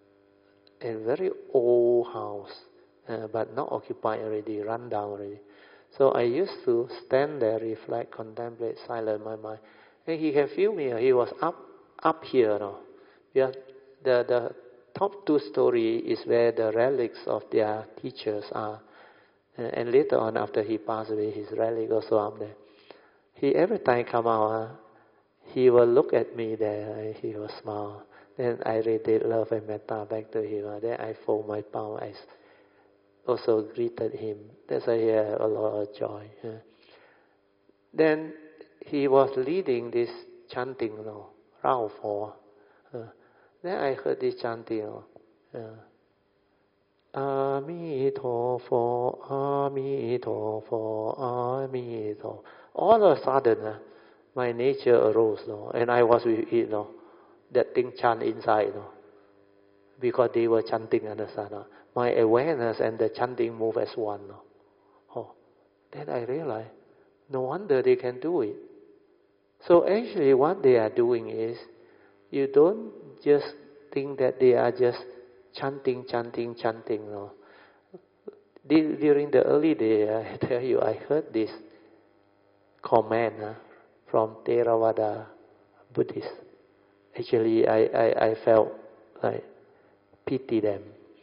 a very old house, uh, but not occupied already, run down already. So I used to stand there, reflect, contemplate, silent my mind. And he can feel me. He was up up here now. Yeah, the the top two story is where the relics of their teachers are. Uh, and later on, after he passed away, his relic also up there. He every time come out, uh, he will look at me there. And he will smile. Then I radiate love and metta back to him. Uh, then I fold my palm. I also greeted him. That's why he had a lot of joy. Uh. Then he was leading this chanting, you know, Rao for. Uh, then I heard this chanting, you know, uh, Amitofo, Amitofo, Amitofo. All of a sudden, uh, my nature arose, you know, and I was with it, you know, that thing chant inside, you know, because they were chanting, understand? You know. My awareness and the chanting move as one. You know. Oh, then I realized, no wonder they can do it. So actually what they are doing is, you don't just think that they are just chanting, chanting, chanting. You know. During the early day, I tell you, I heard this comment uh, from Theravada Buddhists. Actually, I, I, I felt like pity them.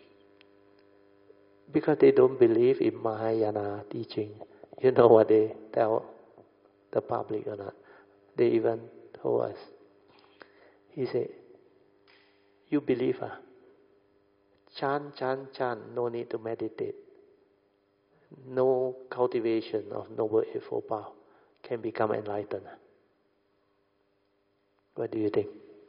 Because they don't believe in Mahayana teaching. You know what they tell the public or not? They even told us. He said, you believe, ah? Chant, chant, chant, no need to meditate. No cultivation of Noble Eightfold Path can become enlightened. What do you think?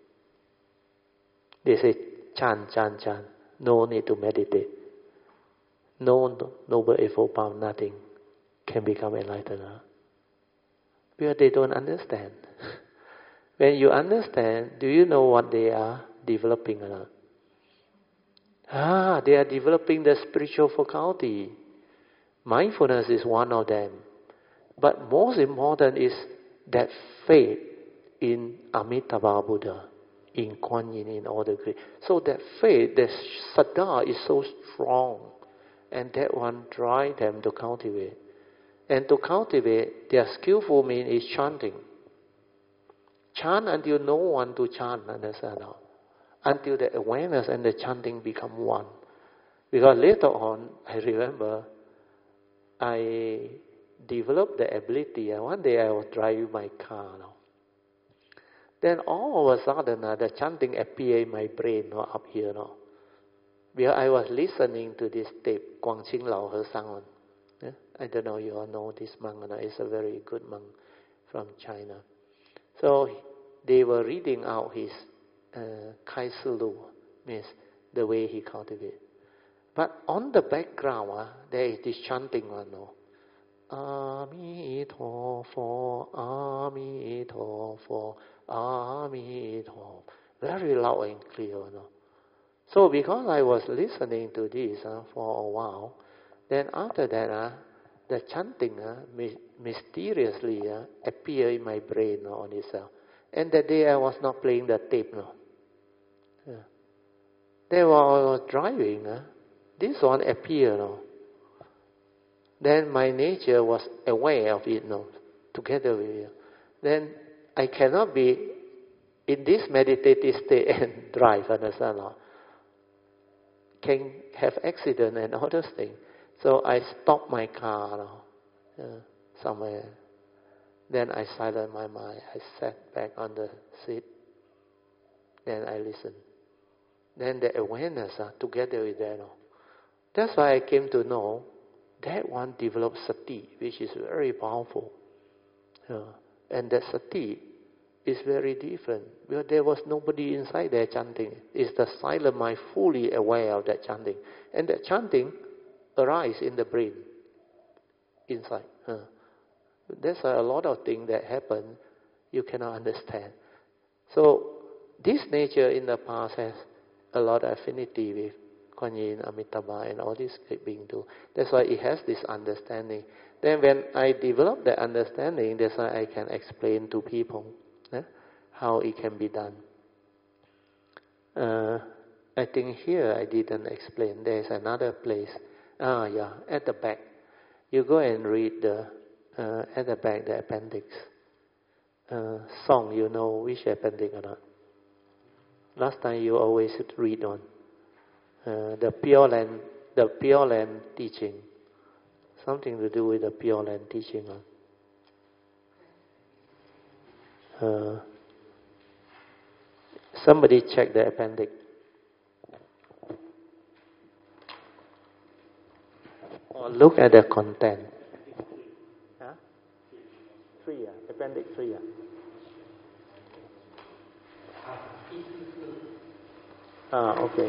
They say, chant, chant, chant, no need to meditate. No Noble Eightfold Path, nothing can become enlightened. Huh? Because they don't understand. When you understand, do you know what they are developing or not? Ah, they are developing the spiritual faculty. Mindfulness is one of them. But most important is that faith in Amitabha Buddha, in Kuan Yin, in all the great. So that faith, that saddha is so strong. And that one drive them to cultivate. And to cultivate, their skillful mean is chanting. Chant until no one to chant, understand? Until the awareness and the chanting become one. Because later on, I remember, I developed the ability. And one day I was driving my car. Now. Then all of a sudden, uh, the chanting appeared in my brain, uh, up here now. Because I was listening to this tape, Guangqing Lao He Sang. Yeah? I don't know you all know this monk. No? He's a very good monk from China. So they were reading out his uh, Kai Si Lu, means the way he cultivates. But on the background, uh, there is this chanting one. No? Amitofo, Amitofo, Amitofo. Very loud and clear. No? So because I was listening to this uh, for a while, then after that, uh, the chanting uh, my- mysteriously uh, appeared in my brain uh, on itself. And that day I was not playing the tape. No. Yeah. Then while I was driving, uh, this one appeared. No. Then my nature was aware of it, no, together with it. Then I cannot be in this meditative state and drive, understand? No? Can have accident and all those things. So I stopped my car now, uh, somewhere. Then I silent my mind. I sat back on the seat. Then I listened. Then the awareness uh, together with that, uh, That's why I came to know that one developed sati, which is very powerful. Yeah. And that sati is very different. Because there was nobody inside there chanting. It's the silent mind fully aware of that chanting. And that chanting arises in the brain, inside. Uh. There's a lot of things that happen you cannot understand. So this nature in the past has a lot of affinity with Kuan Yin, Amitabha, and all these great beings too. That's why it has this understanding. Then when I develop that understanding, that's why I can explain to people eh, how it can be done. Uh, I think here I didn't explain. There's another place. Ah, yeah, at the back. You go and read the uh, at the back the appendix. Uh, song, you know which appendix or not? Last time you always read on uh, the Pure Land, the Pure Land teaching. Something to do with the Pure Land teaching. Uh, somebody check the appendix. Or look at the content. Huh? Three, yeah. Appendix three. Yeah. Ah, okay.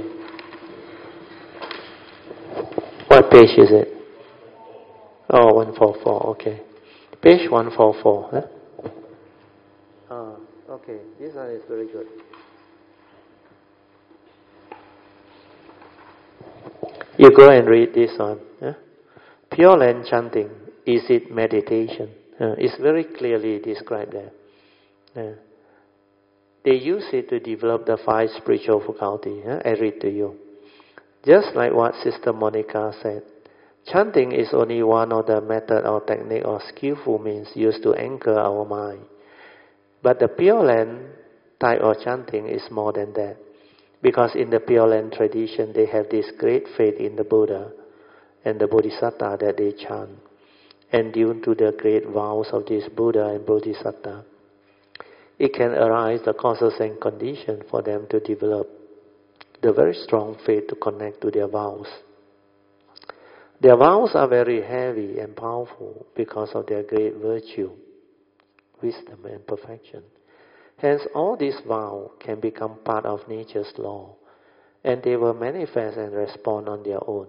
What page is it? Oh, one forty-four, okay. Page one forty-four. Huh? Ah, okay. This one is very good. You go and read this one. Huh? Pure Land chanting, is it meditation? Uh, it's very clearly described there. Uh, They use it to develop the five spiritual faculty. Huh? I read to you. Just like what Sister Monica said, chanting is only one of the method or technique or skillful means used to anchor our mind. But the Pure Land type of chanting is more than that. Because in the Pure Land tradition, they have this great faith in the Buddha and the Bodhisattva that they chant. And due to the great vows of this Buddha and Bodhisattva, it can arise the causes and conditions for them to develop the very strong faith to connect to their vows. Their vows are very heavy and powerful because of their great virtue, wisdom and perfection. Hence, all these vows can become part of nature's law, and they will manifest and respond on their own.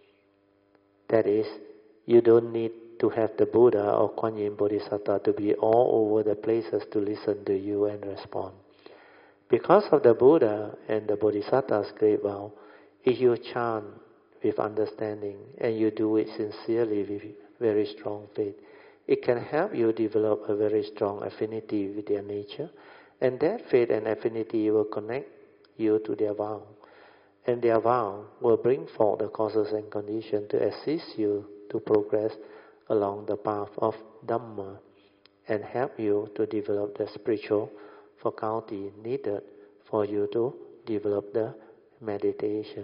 That is, you don't need to have the Buddha or Kuan Yin Bodhisattva to be all over the places to listen to you and respond. Because of the Buddha and the Bodhisattva's great vow, if you chant with understanding and you do it sincerely with very strong faith, it can help you develop a very strong affinity with their nature, and that faith and affinity will connect you to their vow. And their vow will bring forth the causes and conditions to assist you to progress along the path of Dhamma and help you to develop the spiritual faculty needed for you to develop the meditation.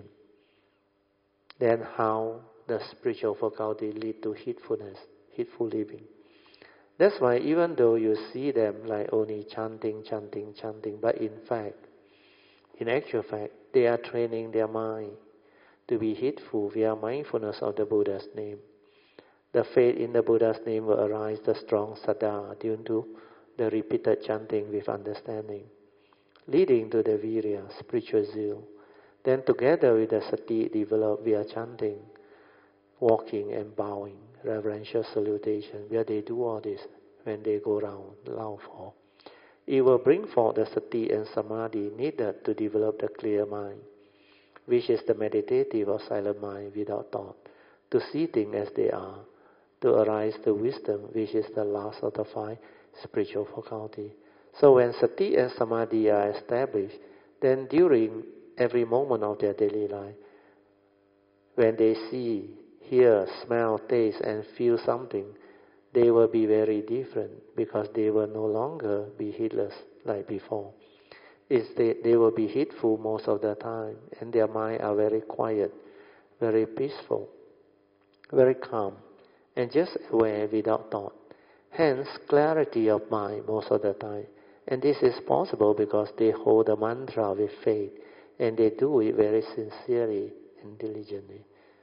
Then how the spiritual faculty lead to heedfulness, heedful living. That's why even though you see them like only chanting, chanting, chanting, but in fact, in actual fact, they are training their mind to be heedful via mindfulness of the Buddha's name. The faith in the Buddha's name will arise the strong saddha due to the repeated chanting with understanding, leading to the virya, spiritual zeal. Then together with the sati developed via chanting, walking and bowing, reverential salutation, where they do all this when they go round, round for. It will bring forth the sati and samadhi needed to develop the clear mind, which is the meditative or silent mind without thought, to see things as they are, to arise the wisdom, which is the last of the five spiritual faculty. So when sati and samadhi are established, then during every moment of their daily life, when they see, hear, smell, taste, and feel something, they will be very different because they will no longer be heedless like before. It's they, they will be heedful most of the time, and their mind are very quiet, very peaceful, very calm, and just aware without thought. Hence, clarity of mind most of the time. And this is possible because they hold the mantra with faith, and they do it very sincerely and diligently.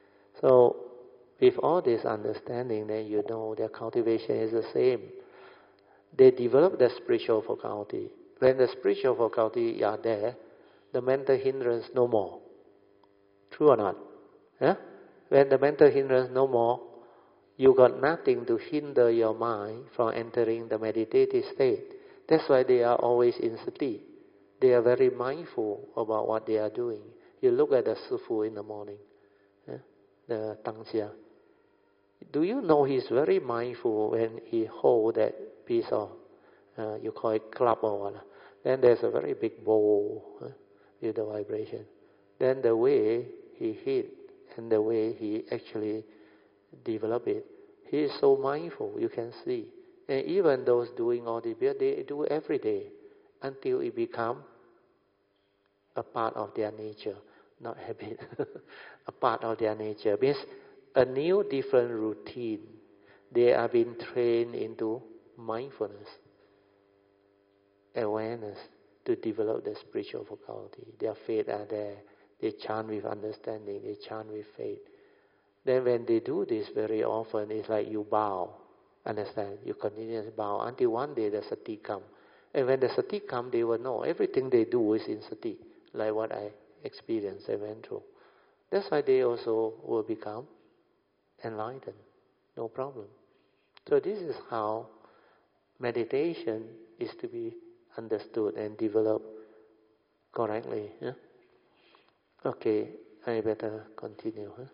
So, with all this understanding, then you know their cultivation is the same. They develop the spiritual faculty. When the spiritual faculty are there, the mental hindrance no more. True or not? Yeah? When the mental hindrance no more, you got nothing to hinder your mind from entering the meditative state. That's why they are always in sati. They are very mindful about what they are doing. You look at the Sifu in the morning, yeah? The Tangxia. Do you know he's very mindful when he hold that piece of, uh, you call it club or what? Then there's a very big bowl, huh, with the vibration. Then the way he hit and the way he actually develop it, he is so mindful, you can see. And even those doing all the beer, they do every day until it become a part of their nature, not habit. A part of their nature means a new, different routine. They are being trained into mindfulness, awareness to develop the spiritual faculty. Their faith are there. They chant with understanding. They chant with faith. Then when they do this very often, it's like you bow. Understand? You continuously bow until one day the sati come. And when the sati come, they will know everything they do is in sati, like what I experienced, I went through. That's why they also will become enlightened. No problem. So this is how meditation is to be understood and developed correctly. Yeah? Okay, I better continue. Huh?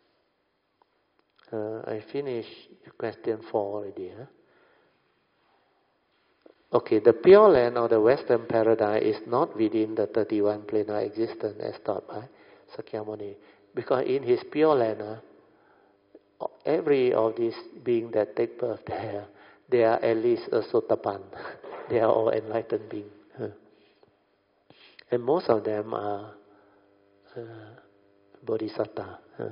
Uh, I finished question four already. Huh? Okay, the Pure Land or the Western Paradise is not within the thirty-one plana existence as taught by Sakyamuni. Because in his Pure Land, uh, every of these beings that take birth there, they are at least a Sotapan. They are all enlightened beings. Huh? And most of them are uh, Bodhisattva. Huh?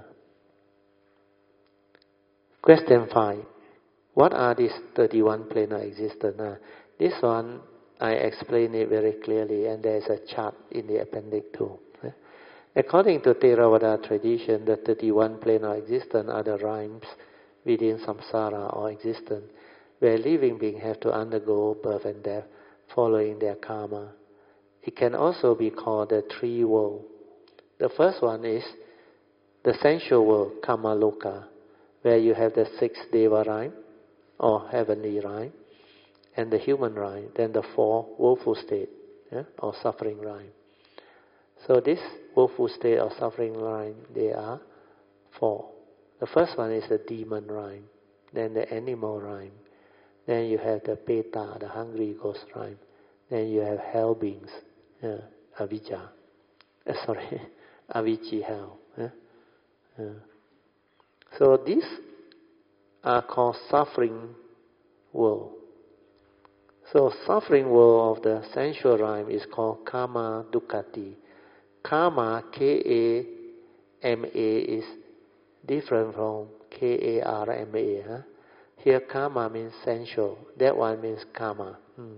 Question five. What are these thirty-one plana existence? Uh, this one, I explain it very clearly, and there is a chart in the appendix too. Uh, according to Theravada tradition, the thirty-one plana existence are the realms within samsara or existence, where living beings have to undergo birth and death following their karma. It can also be called the three worlds. The first one is the sensual world, Kama Loka, where you have the six Deva realm or heavenly realm, and the human realm, then the four woeful state, yeah, or suffering realm. So this woeful state or suffering realm, they are four. The first one is the demon realm, then the animal realm, then you have the Peta, the hungry ghost realm, then you have hell beings, yeah, Avijja, uh, sorry, Avicii hell. Yeah? Yeah. So these are called suffering world. So suffering world of the sensual realm is called Kama Dukkati. Kama, K A M A, is different from K A R M A. Huh? Here Kama means sensual. That one means Kama. Hmm.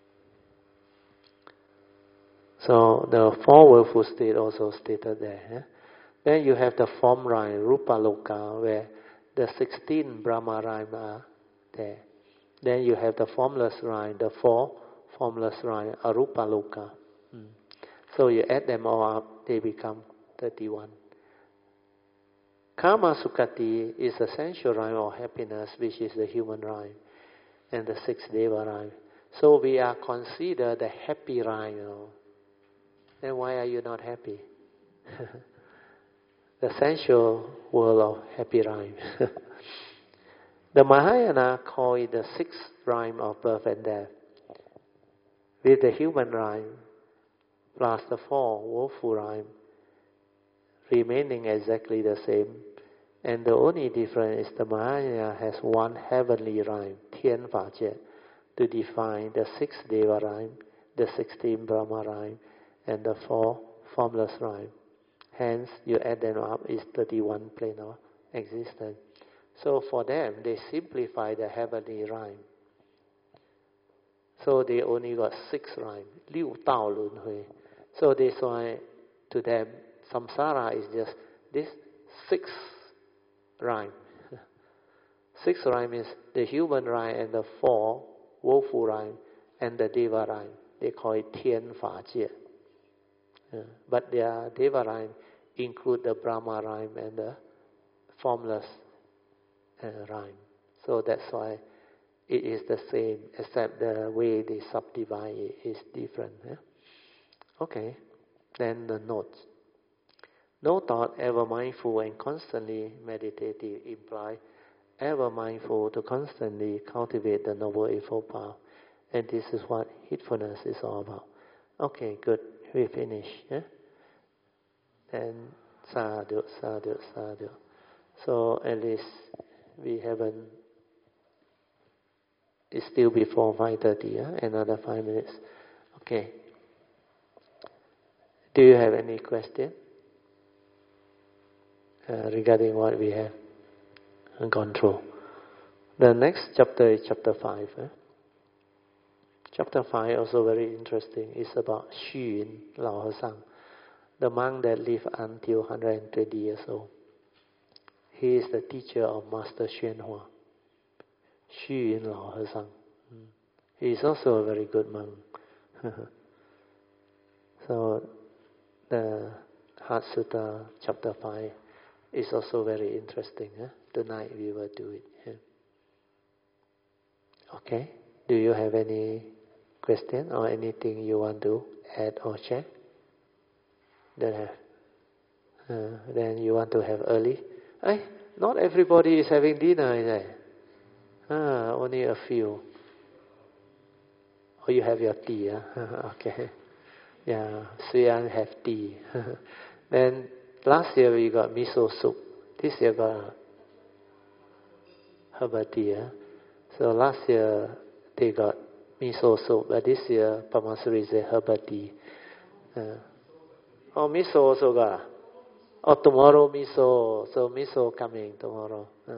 So the four willful state also stated there. Huh? Then you have the form realm, Rupa Loka, where the sixteen Brahma realms are there. Then you have the formless realm, the four formless realms, Arupa Loka. Hmm. So you add them all up, they become thirty-one. Kama Sukati is the sensual realm of happiness, which is the human realm, and the six Deva realm. So we are considered the happy realm, you know. Then why are you not happy? The sensual world of happy rhyme. The Mahayana call it the sixth rhyme of birth and death, with the human rhyme plus the four woeful rhyme remaining exactly the same, and the only difference is the Mahayana has one heavenly rhyme, Tian Fa Jie, to define the six Deva rhyme, the sixteen Brahma rhyme, and the four formless rhyme. Hence, you add them up, is thirty-one plane of existence. So for them, they simplify the heavenly rhyme. So they only got six rhymes, Liu Dao Lun Hui. So that's why to them, samsara is just this six rhyme. Six rhyme is the human rhyme and the four woeful rhyme and the Deva rhyme. They call it Tian Fa Jie. Uh, but their Deva rhyme include the Brahma rhyme and the formless uh, rhyme. So that's why it is the same, except the way they subdivide it is different. Yeah? Okay, then the notes. No thought, ever mindful and constantly meditative imply ever mindful to constantly cultivate the Noble Eightfold Path. And this is what heedfulness is all about. Okay, good. We finish. Yeah? Then sadhu, sadhu, sadhu. So at least we haven't. It's still before five thirty. Yeah? Another five minutes. Okay. Do you have any question uh, regarding what we have gone through? The next chapter is chapter five. Eh? Chapter five also very interesting. It's about Xu Yun Lao He-sang, the monk that lived until one hundred twenty years old. He is the teacher of Master Xuan Hua. Xu Yun Lao He-sang. He is also a very good monk. So the Heart Sutta chapter five is also very interesting. Eh? Tonight we will do it. Yeah. Okay. Do you have any question or anything you want to add or check? Don't have. Uh, then you want to have early? Eh, not everybody is having dinner, is it? Ah, only a few. Or you have your tea, huh? Okay. Yeah, Suyan have tea. Then last year we got miso soup. This year got herbal tea. Huh? So last year they got miso soup, but this year Pamasuri is a herbal tea. Uh, oh, miso also got. Oh, tomorrow miso. So miso coming tomorrow. Uh.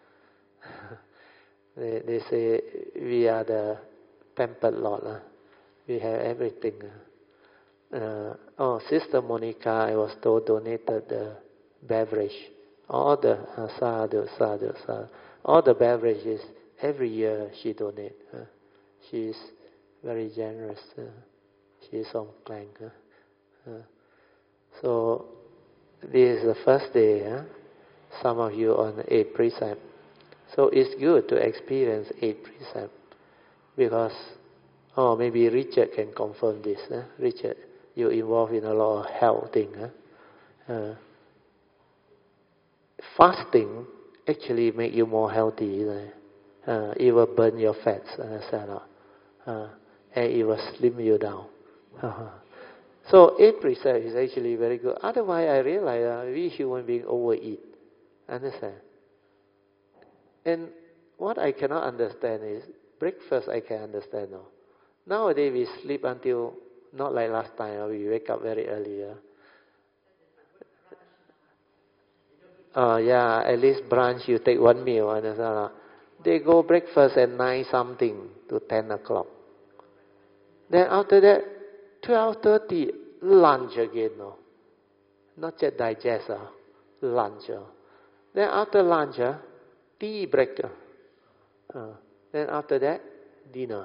they, they say we are the pampered lot. Uh. We have everything. Uh. Uh, oh, Sister Monica, I was told, donated the beverage. All the uh, sadhu, sadhu, sadhu. All the beverages, every year she donates. Uh. She is very generous. Uh. She is on Klang. Uh. Uh. So, this is the first day. Huh? Some of you on eight precept. So it's good to experience eight precept. Because, oh, maybe Richard can confirm this. Huh? Richard, you're involved in a lot of health thing. Huh? Uh, fasting actually make you more healthy. Uh, it will burn your fats. Understand? Uh, and it will slim you down. Uh-huh. So eight precept is actually very good. Otherwise, I realize uh, we human beings overeat. Understand? And what I cannot understand is breakfast. I can understand now. Nowadays we sleep until not like last time. Uh, we wake up very early. Uh. Uh, yeah, at least brunch you take one meal. Understand? They go breakfast at nine something to ten o'clock. Then after that, twelve thirty, lunch again. No? Not just digest, uh, lunch. Uh. Then after lunch, uh, tea break. Uh. Uh. Then after that, dinner.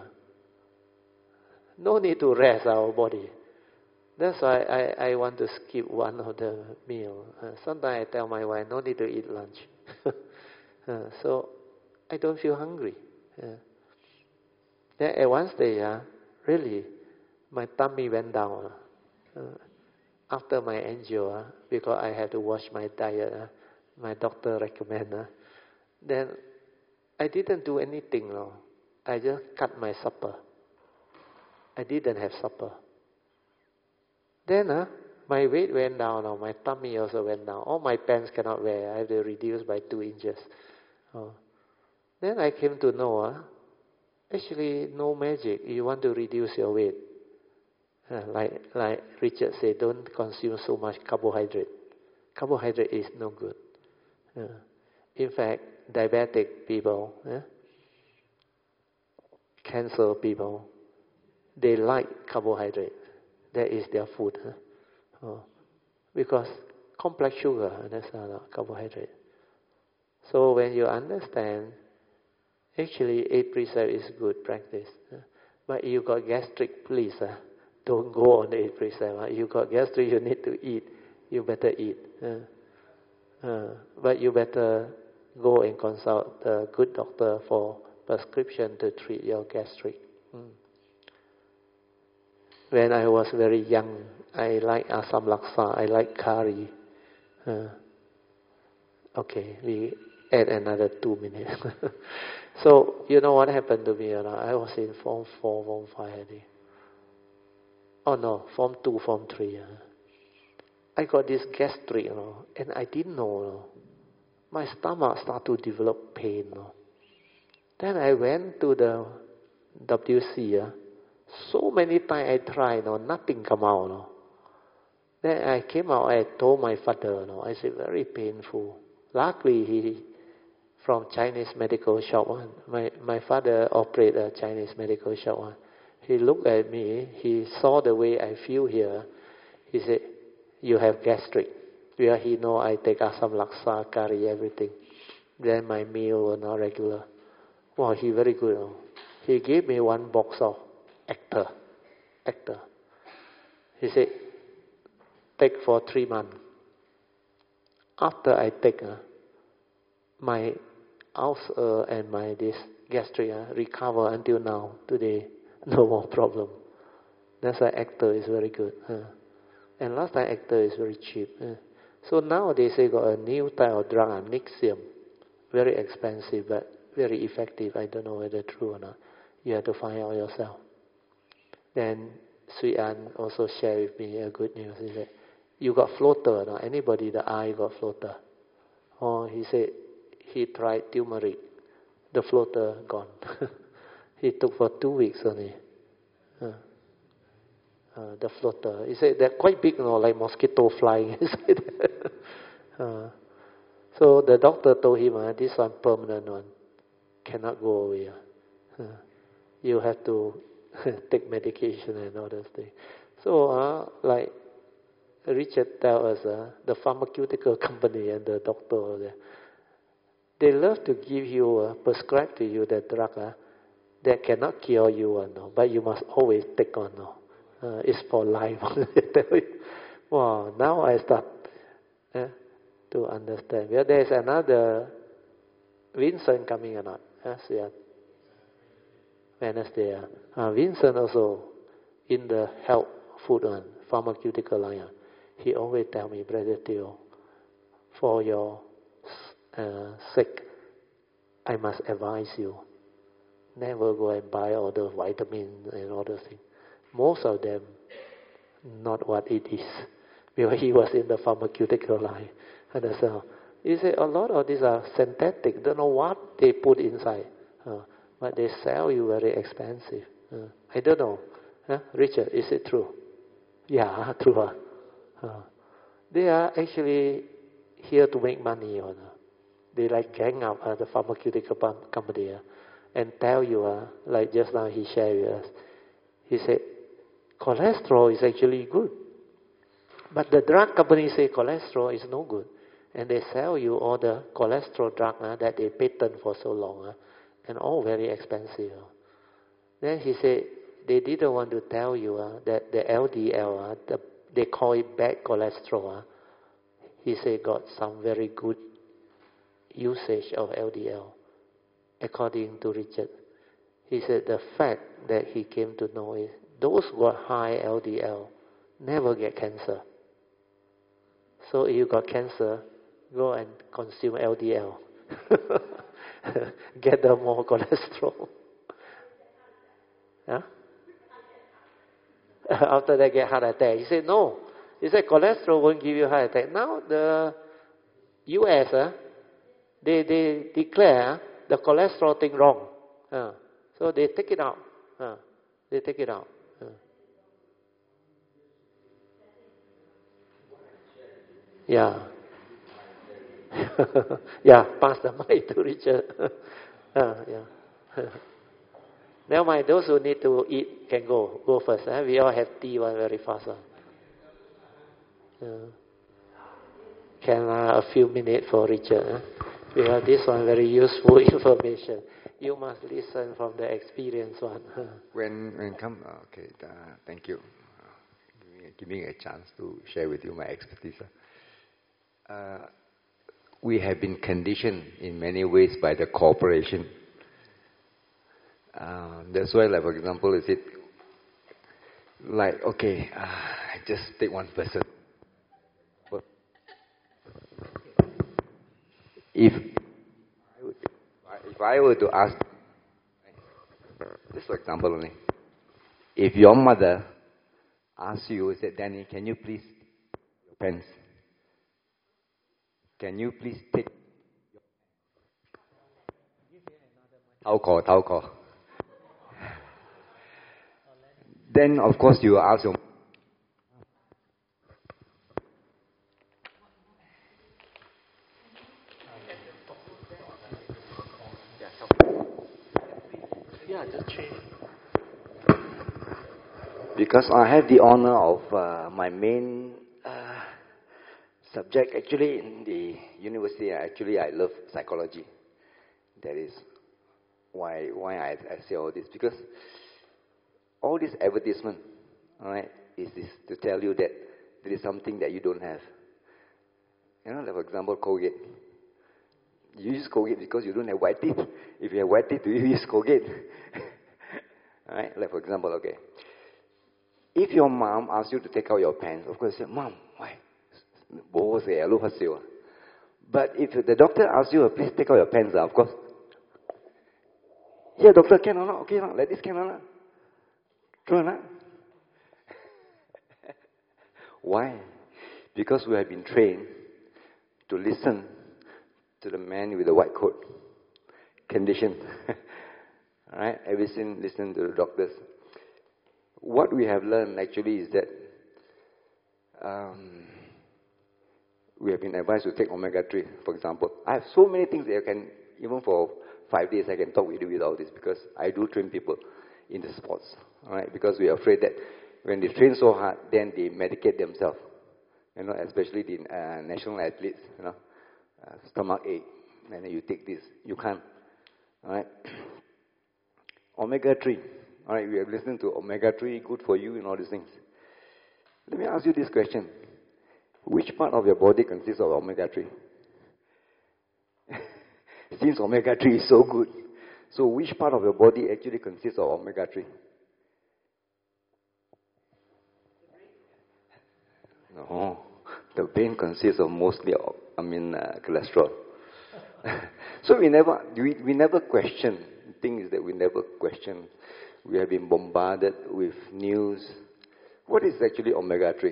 No need to rest our body. That's why I, I want to skip one of the meal. Uh, sometimes I tell my wife, no need to eat lunch. uh, so I don't feel hungry. Uh. Then at one stage, uh, really, my tummy went down. Uh, after my angio, uh, because I had to watch my diet, uh, my doctor recommended. Uh, then I didn't do anything. No. I just cut my supper. I didn't have supper. Then uh, my weight went down, or my tummy also went down. All my pants cannot wear. I have to reduce by two inches. Oh. Then I came to know, uh, actually no magic. You want to reduce your weight. Uh, like, like Richard said, don't consume so much carbohydrate. Carbohydrate is no good. Uh, in fact, diabetic people, uh, cancer people, they like carbohydrate. That is their food. Huh? Oh. Because complex sugar, that's not carbohydrate. So when you understand, actually eight precept is good practice. Uh, but you got gastric, please, uh, don't go on the eight precept. Uh, you got gastric, you need to eat. You better eat. Uh, uh, but you better go and consult a good doctor for prescription to treat your gastric. Mm. When I was very young, I like asam laksa, I like curry. Uh, okay, we add another two minutes. So, you know what happened to me? You know, I was in Form four, Form five already. Oh no, Form two, Form three. Uh. I got this gastric, you know, and I didn't know. You know. My stomach started to develop pain. You know. Then I went to the W C. Uh. So many times I tried, you know, nothing come out. You know. Then I came out, I told my father, you know, I said, very painful. Luckily, he, from Chinese medical shop, one. My, my father operated a Chinese medical shop. One. He looked at me, he saw the way I feel here. He said, you have gastric. Where he know I take asam laksa, curry, everything. Then my meal were not regular. Wow, he very good. You know. He gave me one box of Actor. Actor. He said, take for three months. After I take, uh, my ulcer and my this gastric uh, recover until now. Today, no more problem. That's why Actor is very good. Uh. And last time Actor is very cheap. Uh. So now they say got a new type of drug, uh, Nexium. Very expensive, but very effective. I don't know whether true or not. You have to find out yourself. Then Sui An also shared with me a good news. He said, you got floater, no? Anybody the eye got floater? Oh, he said he tried turmeric. The floater gone. He took for two weeks only. Uh, uh, the floater. He said they're quite big, you know, like mosquito flying. uh, so the doctor told him, uh, this one permanent one. Cannot go away. Uh, you have to take medication and all those things. So, uh, like Richard tells us, uh, the pharmaceutical company and the doctor, they love to give you, uh, prescribe to you the drug uh, that cannot cure you, uh, no, but you must always take on. No. Uh, it's for life. Wow, now I start uh, to understand. Well, there's another Vincent coming or not? Yes, yeah. Wednesday. Uh, Vincent also in the health food one, pharmaceutical line. Uh, he always tell me, Brother Theo, for your uh, sake, I must advise you, never go and buy all the vitamins and all those things. Most of them, not what it is. Because he was in the pharmaceutical line. And so he said a lot of these are synthetic. Don't know what they put inside. Uh, But they sell you very expensive. Uh, I don't know. Huh? Richard, is it true? Yeah, true. Uh, uh, they are actually here to make money. You know. They like gang up uh, the pharmaceutical company uh, and tell you, uh, like just now he shared with us, he said, cholesterol is actually good. But the drug company say cholesterol is no good. And they sell you all the cholesterol drug uh, that they patent for so long. Uh, and all very expensive. Then he said, they didn't want to tell you uh, that the L D L, uh, the, they call it bad cholesterol. Uh, he said got some very good usage of L D L, according to Richard. He said the fact that he came to know is, those who got high L D L never get cancer. So if you got cancer, go and consume L D L. Get the more cholesterol. Huh? After they get heart attack. He said, no. He said, cholesterol won't give you heart attack. Now the U S, uh, they, they declare uh, the cholesterol thing wrong. Uh, so they take it out. Uh, they take it out. Uh. Yeah. Yeah, pass the mic to Richard. uh, yeah. Never mind, those who need to eat can go. Go first. Eh? We all have tea one very fast. Uh. Can uh, a few minutes for Richard. Eh? Because this one very useful information. You must listen from the experienced one. when when come, okay, uh, thank you. Uh, give me a chance to share with you my expertise. Uh, we have been conditioned in many ways by the corporation. Uh, that's why, like for example, is it like okay, uh, just take one person. If if I were to ask, just for example only, if your mother asks you, said, Danny, can you please your pants? Can you please take tau ko, tau ko? Then of course you ask your Yeah, just change. Because I have the honor of uh, my main uh, subject actually in the university. Actually, I love psychology. That is why why I, I say all this, because all this advertisement, all right, is, is to tell you that there is something that you don't have. You know, like for example, Colgate. You use Colgate because you don't have white teeth. If you have white teeth, you use Colgate. All right, like for example, okay. If your mom asks you to take out your pants, of course you say, Mom, why? But if the doctor asks you, please take out your pants, of course. Yeah, doctor, can or not? Okay, not. Like this, can or not? True or not? Why? Because we have been trained to listen to the man with the white coat. Condition. Alright? Ever since listen to the doctors. What we have learned actually is that um, we have been advised to take omega three, for example. I have so many things that I can, even for five days, I can talk with you without this, because I do train people in the sports. Alright? Because we are afraid that when they train so hard, then they medicate themselves. You know, especially the uh, national athletes, you know. Uh, stomach ache, and then you take this. You can't. All right. omega three. All right, we have listened to omega three, good for you, and all these things. Let me ask you this question: which part of your body consists of omega three? Since omega three is so good, so which part of your body actually consists of omega three? No, the brain consists of mostly of I mean, uh, cholesterol. So we never, we, we never question. The thing is that we never question. We have been bombarded with news. What is actually omega three?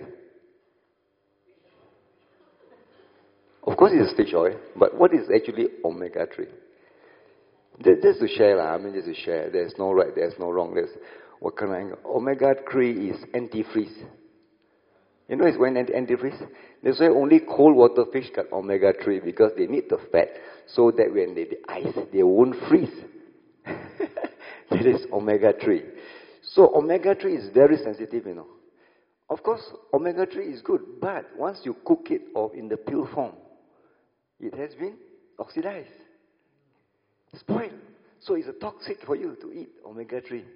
Of course it's fish oil, but what is actually omega three? Just to share, I mean just to share. There's no right, there's no wrong. There's what kind of omega three is antifreeze. You know it's when antifreeze? That's why only cold water fish got omega three, because they need the fat so that when they the ice, they won't freeze. That is omega three. So omega three is very sensitive, you know. Of course, omega three is good, but once you cook it or in the pill form, it has been oxidized, spoiled. So it's a toxic for you to eat omega three.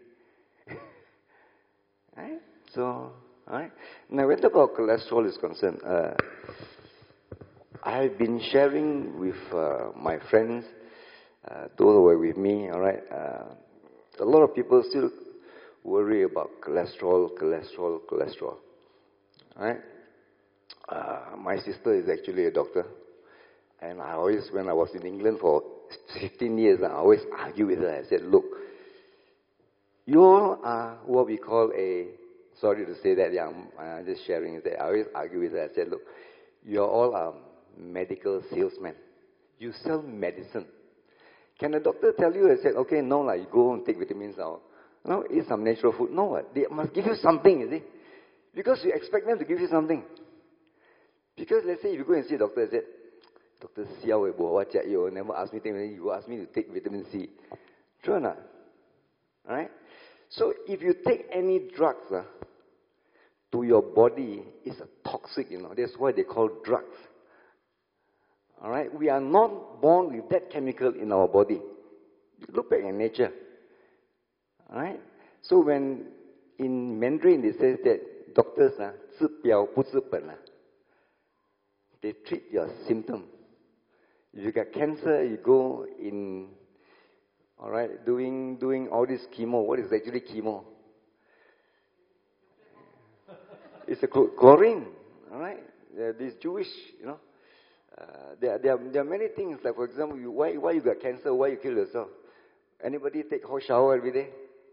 Right? So... Right? Now, when about cholesterol is concerned, uh, I've been sharing with uh, my friends, uh, those who were with me, all right, uh, a lot of people still worry about cholesterol, cholesterol, cholesterol. All right? Uh, my sister is actually a doctor, and I always, when I was in England for fifteen years, I always argue with her. I said, look, you all are what we call a Sorry to say that, yeah, I'm uh, just sharing that. I always argue with her. I said, look, you're all um, medical salesmen. You sell medicine. Can a doctor tell you, I said, okay, no, like, you go and take vitamins now. No, eat some natural food. No, they must give you something, you see. Because you expect them to give you something. Because let's say if you go and see a doctor, I said, Doctor Xiao, watch out, you never ask me to, you ask me to take vitamin C. True or not? All right? So if you take any drugs, uh, to your body, it's a toxic, you know. That's why they call drugs. All right? We are not born with that chemical in our body. Look back in nature. All right? So when in Mandarin they say that doctors, uh, 治标不治本, uh, they treat your symptom. If you got cancer, you go in, all right, doing doing all this chemo. What is actually chemo? It's a chlorine, all right? This Jewish, you know. Uh, there, there, are, there are many things, like for example, you, why, why you got cancer, why you kill yourself? Anybody take hot shower every day?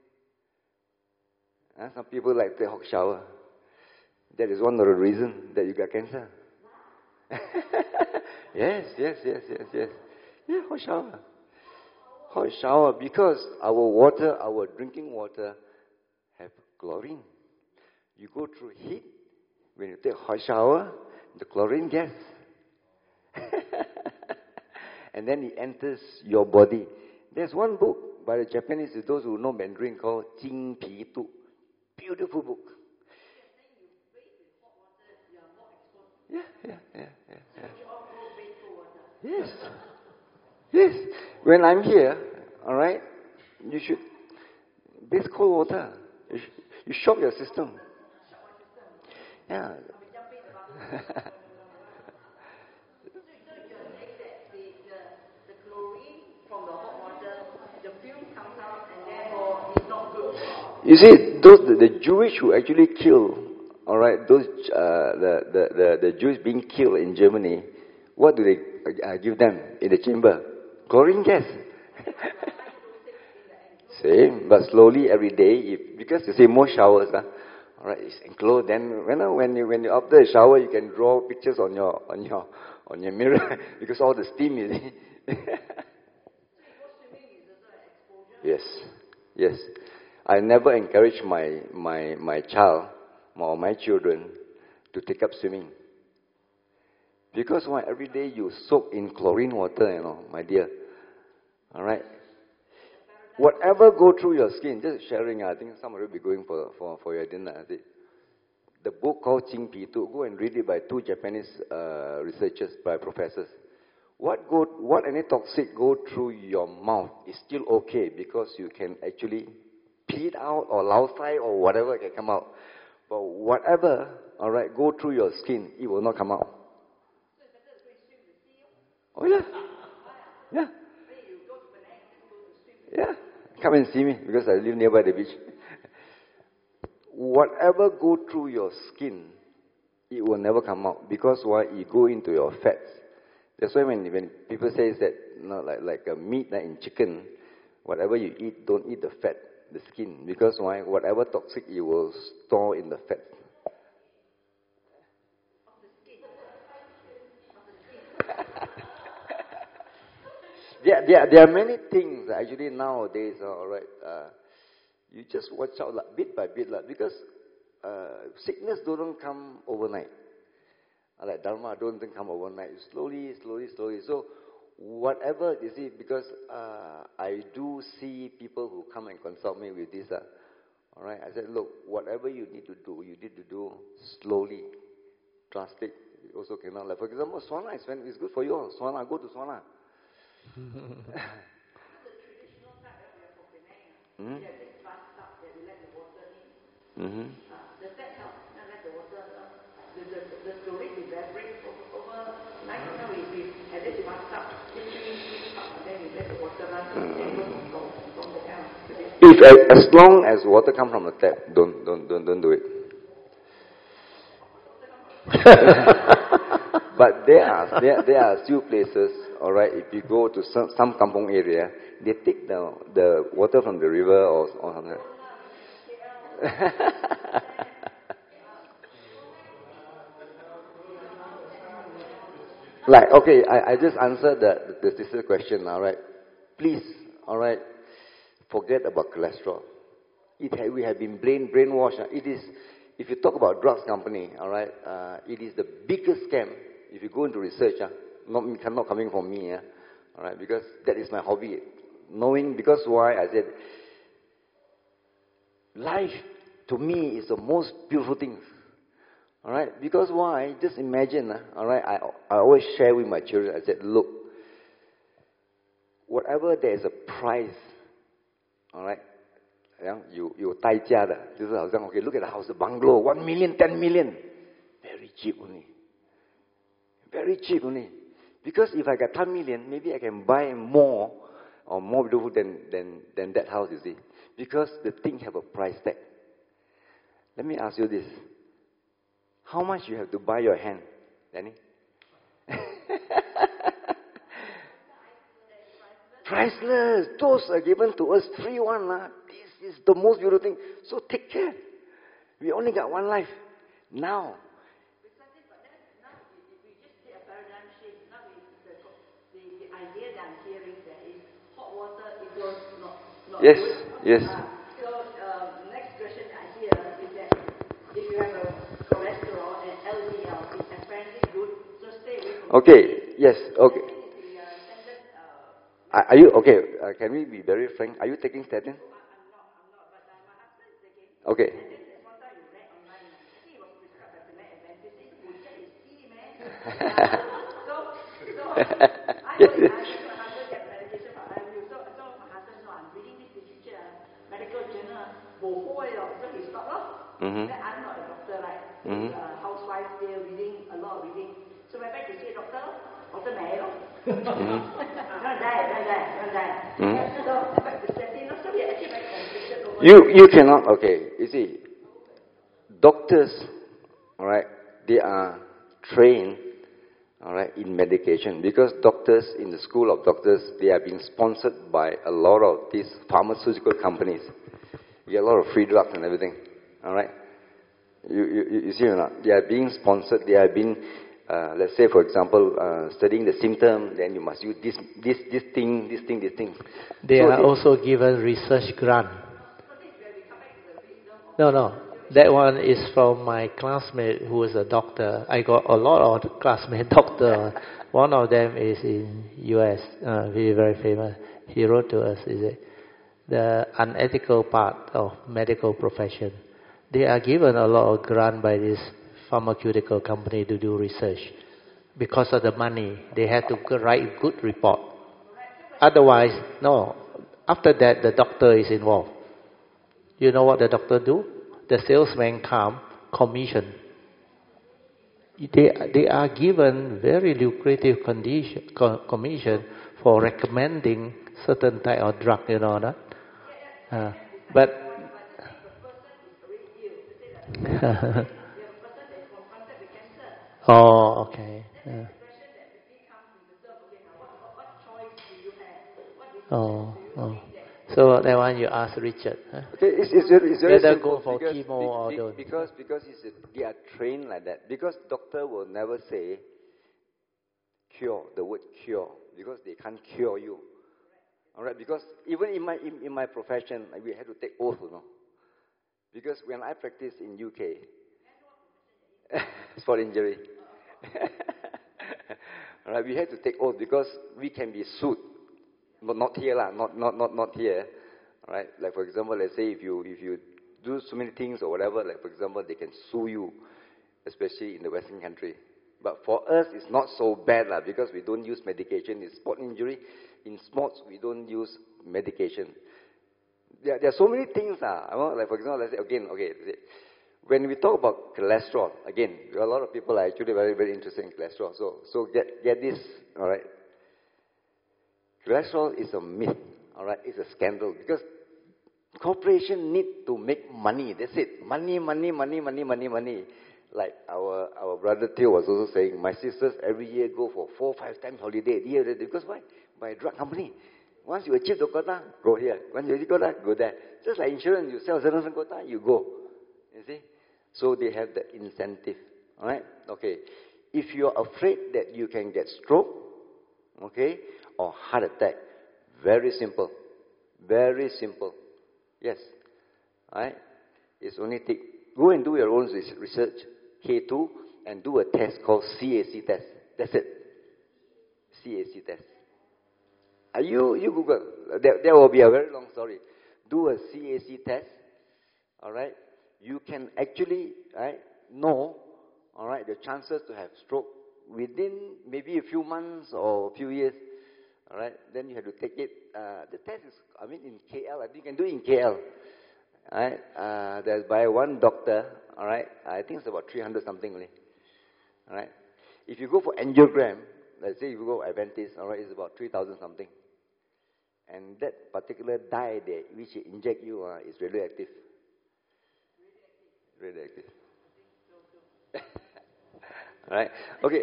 Uh, some people like take hot shower. That is one of the reasons that you got cancer. yes, yes, yes, yes, yes. Yeah, hot shower. Hot shower, because our water, our drinking water, have chlorine. You go through heat, when you take hot shower, the chlorine gas. And then it enters your body. There's one book by the Japanese, those who know Mandarin, called Jing Pi Tu. Beautiful book. Yeah, yeah, yeah, yeah, yeah. Yes. Yes. When I'm here, all right, you should bathe cold water. You, sh- you shock your system. Yeah. You see, those the, the Jewish who actually kill, all right, those uh, the, the, the the Jews being killed in Germany, what do they uh, give them in the chamber? Chlorine gas. Same, but slowly every day, if, because you see more showers, huh? All right, it's enclosed. Then when when you when you after the shower, you can draw pictures on your on your on your mirror because all the steam is. Yes, yes. I never encourage my my my child or my children to take up swimming because why? Every day you soak in chlorine water, you know, my dear. All right. Whatever go through your skin, just sharing, I think some of you will be going for, for, for your dinner. The, the book called Jing Pi Tu, go and read it by two Japanese uh, researchers, by professors. What go, what any toxic go through your mouth is still okay because you can actually pee it out or laosai or whatever can come out. But whatever, all right, go through your skin, it will not come out. Oh yeah, yeah, yeah. Come and see me because I live nearby the beach. Whatever go through your skin, it will never come out because why? It go into your fats. That's why when when people say that, you know, like like a meat like in chicken, whatever you eat, don't eat the fat, the skin, because why? Whatever toxic it will store in the fat. There, there, there are many things actually nowadays, all right. Uh, you just watch out like, bit by bit, like, because uh, sickness don't come overnight. Like Dharma don't come overnight. Slowly, slowly, slowly. So whatever, you see, because uh, I do see people who come and consult me with this. Uh, all right, I said, look, whatever you need to do, you need to do slowly. Drastic also cannot. Like, for example, sauna is when it's good for you. Sauna, go to sauna. Mm-hmm. Mm-hmm. Does that help? Now let the water, the the the chlorine evaporate over night. Now we we at least you must stop, then we let the water run, then go from from the tap. If as long as water comes from the tap, don't don't don't don't do it. But there are there there are few places. All right, if you go to some, some kampong area, they take the the water from the river or or something. Like, okay, I, I just answered the the sister question. All right, please, all right, forget about cholesterol. It ha, we have been brain brainwashed. It is, if you talk about drugs company, all right, uh, it is the biggest scam. If you go into research, uh, not not coming from me, uh, all right, because that is my hobby. Knowing, because why? I said, life to me is the most beautiful thing. All right? Because why? Just imagine, uh, all right? I, I always share with my children, I said, look, whatever there is a price, all right? 有有代价的，就是好像 okay, look at the house, the bungalow, one million, ten million, very cheap only, very cheap only. Because if I got ten million, maybe I can buy more or more beautiful than than than that house. You see, because the thing have a price tag. Let me ask you this: how much you have to buy your hand, Danny? Priceless. Those are given to us free one. Uh. This is the most beautiful thing. So take care. We only got one life. Now. Yes, yes. Uh, so uh, next question I hear is that if you have a cholesterol and L D L, it's apparently good, so stay away from Okay, yes, okay. Are, are you, okay, uh, can we be very frank? Are you taking statin? Okay. Yes. Mm-hmm. I'm not a doctor, right? Mm-hmm. Uh, housewife, they're reading a lot of reading. So my back to say, doctor, doctor may, no? Mm-hmm. Don't die, don't die, don't die. Mm-hmm. So back to statin, so we actually very conflicted over. You you cannot, okay, you see, doctors, all right, they are trained, all right, in medication, because doctors in the school of doctors, they are being sponsored by a lot of these pharmaceutical companies. You get a lot of free drugs and everything. All right? You, you, you see or not? They are being sponsored. They are being, uh, let's say, for example, uh, studying the symptom. Then you must use this, this, this thing, this thing, this thing. They so are they, also given research grant. No, no. That one is from my classmate who is a doctor. I got a lot of classmate doctor. One of them is in U S, uh, very, very famous. He wrote to us, is it? The unethical part of medical profession. They are given a lot of grant by this pharmaceutical company to do research. Because of the money, they have to write good report. Otherwise, no. After that, the doctor is involved. You know what the doctor do? The salesman come, commission. They, they are given very lucrative condition, commission for recommending certain type of drug, you know that? Uh, but oh, okay. Yeah. Oh, oh. So that one you ask Richard. Huh? Okay, it's, it's very, it's very Whether simple go for because, chemo or be, don't. because because it's a, they are trained like that. Because doctor will never say cure, the word cure, because they can't cure you. All right, because even in my in, in my profession, we had to take oath, you know. Because when I practiced in U K, sport injury. All right, we had to take oath because we can be sued, but not here, lah. Not not not not here. All right, like for example, let's say if you if you do so many things or whatever, like for example, they can sue you, especially in the Western country. But for us, it's not so bad, lah, because we don't use medication. It's sport injury. In sports, we don't use medication. There, there are so many things, lah. Like for example, let's say again, okay, when we talk about cholesterol, again, a lot of people are actually very very interested in cholesterol. So so get get this, all right. Cholesterol is a myth, all right. It's a scandal because corporation need to make money. That's it. Money, money, money, money, money, money. Like our our brother Theo was also saying, my sisters every year go for four, five times holiday. Here, because why? By a drug company. Once you achieve the quota, go here. Once you achieve the quota, go there. Just like insurance, you sell a certain quota, you go. You see? So they have the incentive. All right? Okay. If you're afraid that you can get stroke, okay, or heart attack, very simple. Very simple. Yes. All right? It's only take, go and do your own research, K two, and do a test called C A C test. That's it. C A C test. Are you, you Google. There, there will be a very long story. Do a C A C test. All right? You can actually, right, know right, the chances to have stroke within maybe a few months or a few years, all right, then you have to take it. Uh, the test is, I mean, in K L, I think you can do it in K L, all right, uh, there's by one doctor, all right, I think it's about three hundred something only, all right. If you go for angiogram, let's say if you go Adventist, all right, it's about three thousand something. And that particular dye they, which they inject you uh, is radioactive. Radioactive. All right. Okay.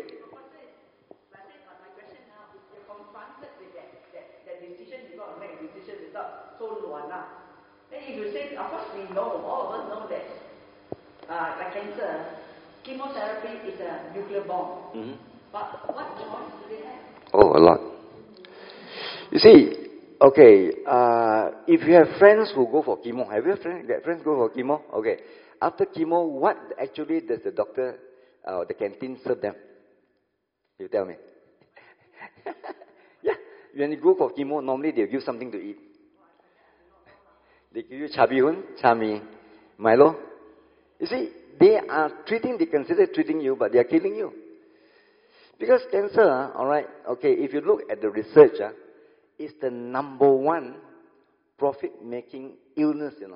Then if you say, of course we know, all of us know that, uh, like cancer, chemotherapy is a nuclear bomb. Mm-hmm. But what choice do they have? Oh, a lot. You see, okay, uh, if you have friends who go for chemo, have you friends, friends go for chemo? Okay. After chemo, what actually does the doctor or uh, the canteen serve them? You tell me. Yeah. When you go for chemo, normally they'll give something to eat. They give you chabihun, chami, Milo. You see, they are treating, they consider treating you, but they are killing you. Because cancer, uh, all right, okay, if you look at the research, uh, it's the number one profit-making illness, you know.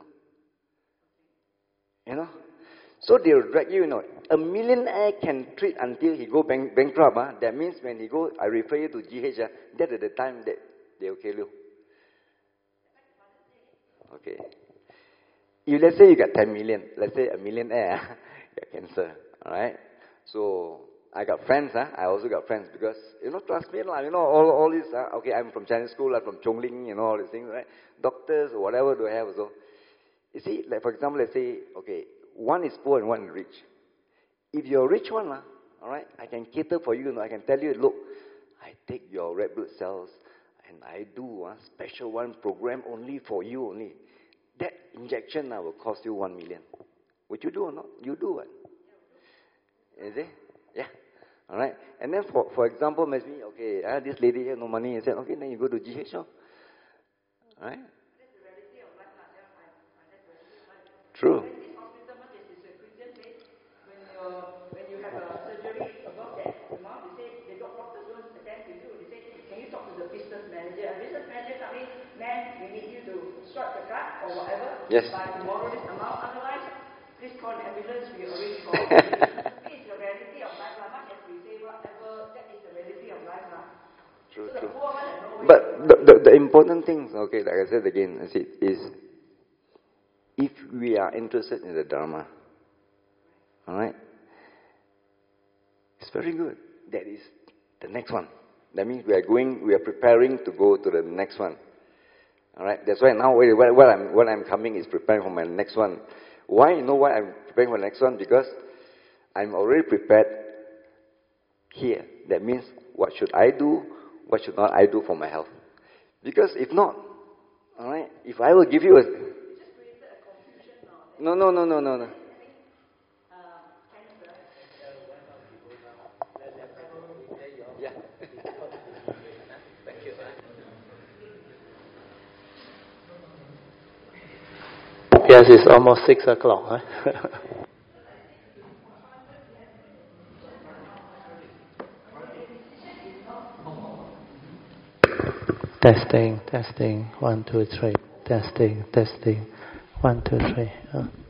You know? So they will drag you, you know. A millionaire can treat until he go bank, bankrupt. Uh, that means when he go, I refer you to G H, uh, that is the time that they will kill you. Okay. If let's say you got ten million, let's say a millionaire got cancer, all right? So I got friends, huh? I also got friends because, you know, trust me, you know, all, all this, uh, okay, I'm from Chinese school, I'm from Chongling, you know, all these things, right? Doctors or whatever do I have also. You see, like for example, let's say, okay, one is poor and one is rich. If you're a rich one, uh, all right, I can cater for you, you know, I can tell you, look, I take your red blood cells and I do a uh, special one program only for you only. That injection uh, will cost you one million. Would you do or not? You do it. Is it? Yeah. All right. And then for for example, maybe okay, uh, this lady here no money. I said, okay, then you go to G H. All right. True. Or whatever, yes. By tomorrow this amount, otherwise, please call an ambulance, we arrange for It's the reality of life, how much as we say whatever, that is the reality of life now. True, so true. The poor one has no way. But the, the, the important thing, okay, like I said again, I said, is if we are interested in the Dharma, all right, it's very good. That is the next one. That means we are going, we are preparing to go to the next one. All right, that's why now what, what I'm what I'm coming is preparing for my next one. Why? You know why I'm preparing for the next one? Because I'm already prepared here. That means what should I do? What should not I do for my health? Because if not, all right, if I will give you a no, no, no, no, no, no. Yeah. Thank you. Yes, it's almost six o'clock. Huh? Testing, testing, one, two, three. Testing, testing, one, two, three. Huh?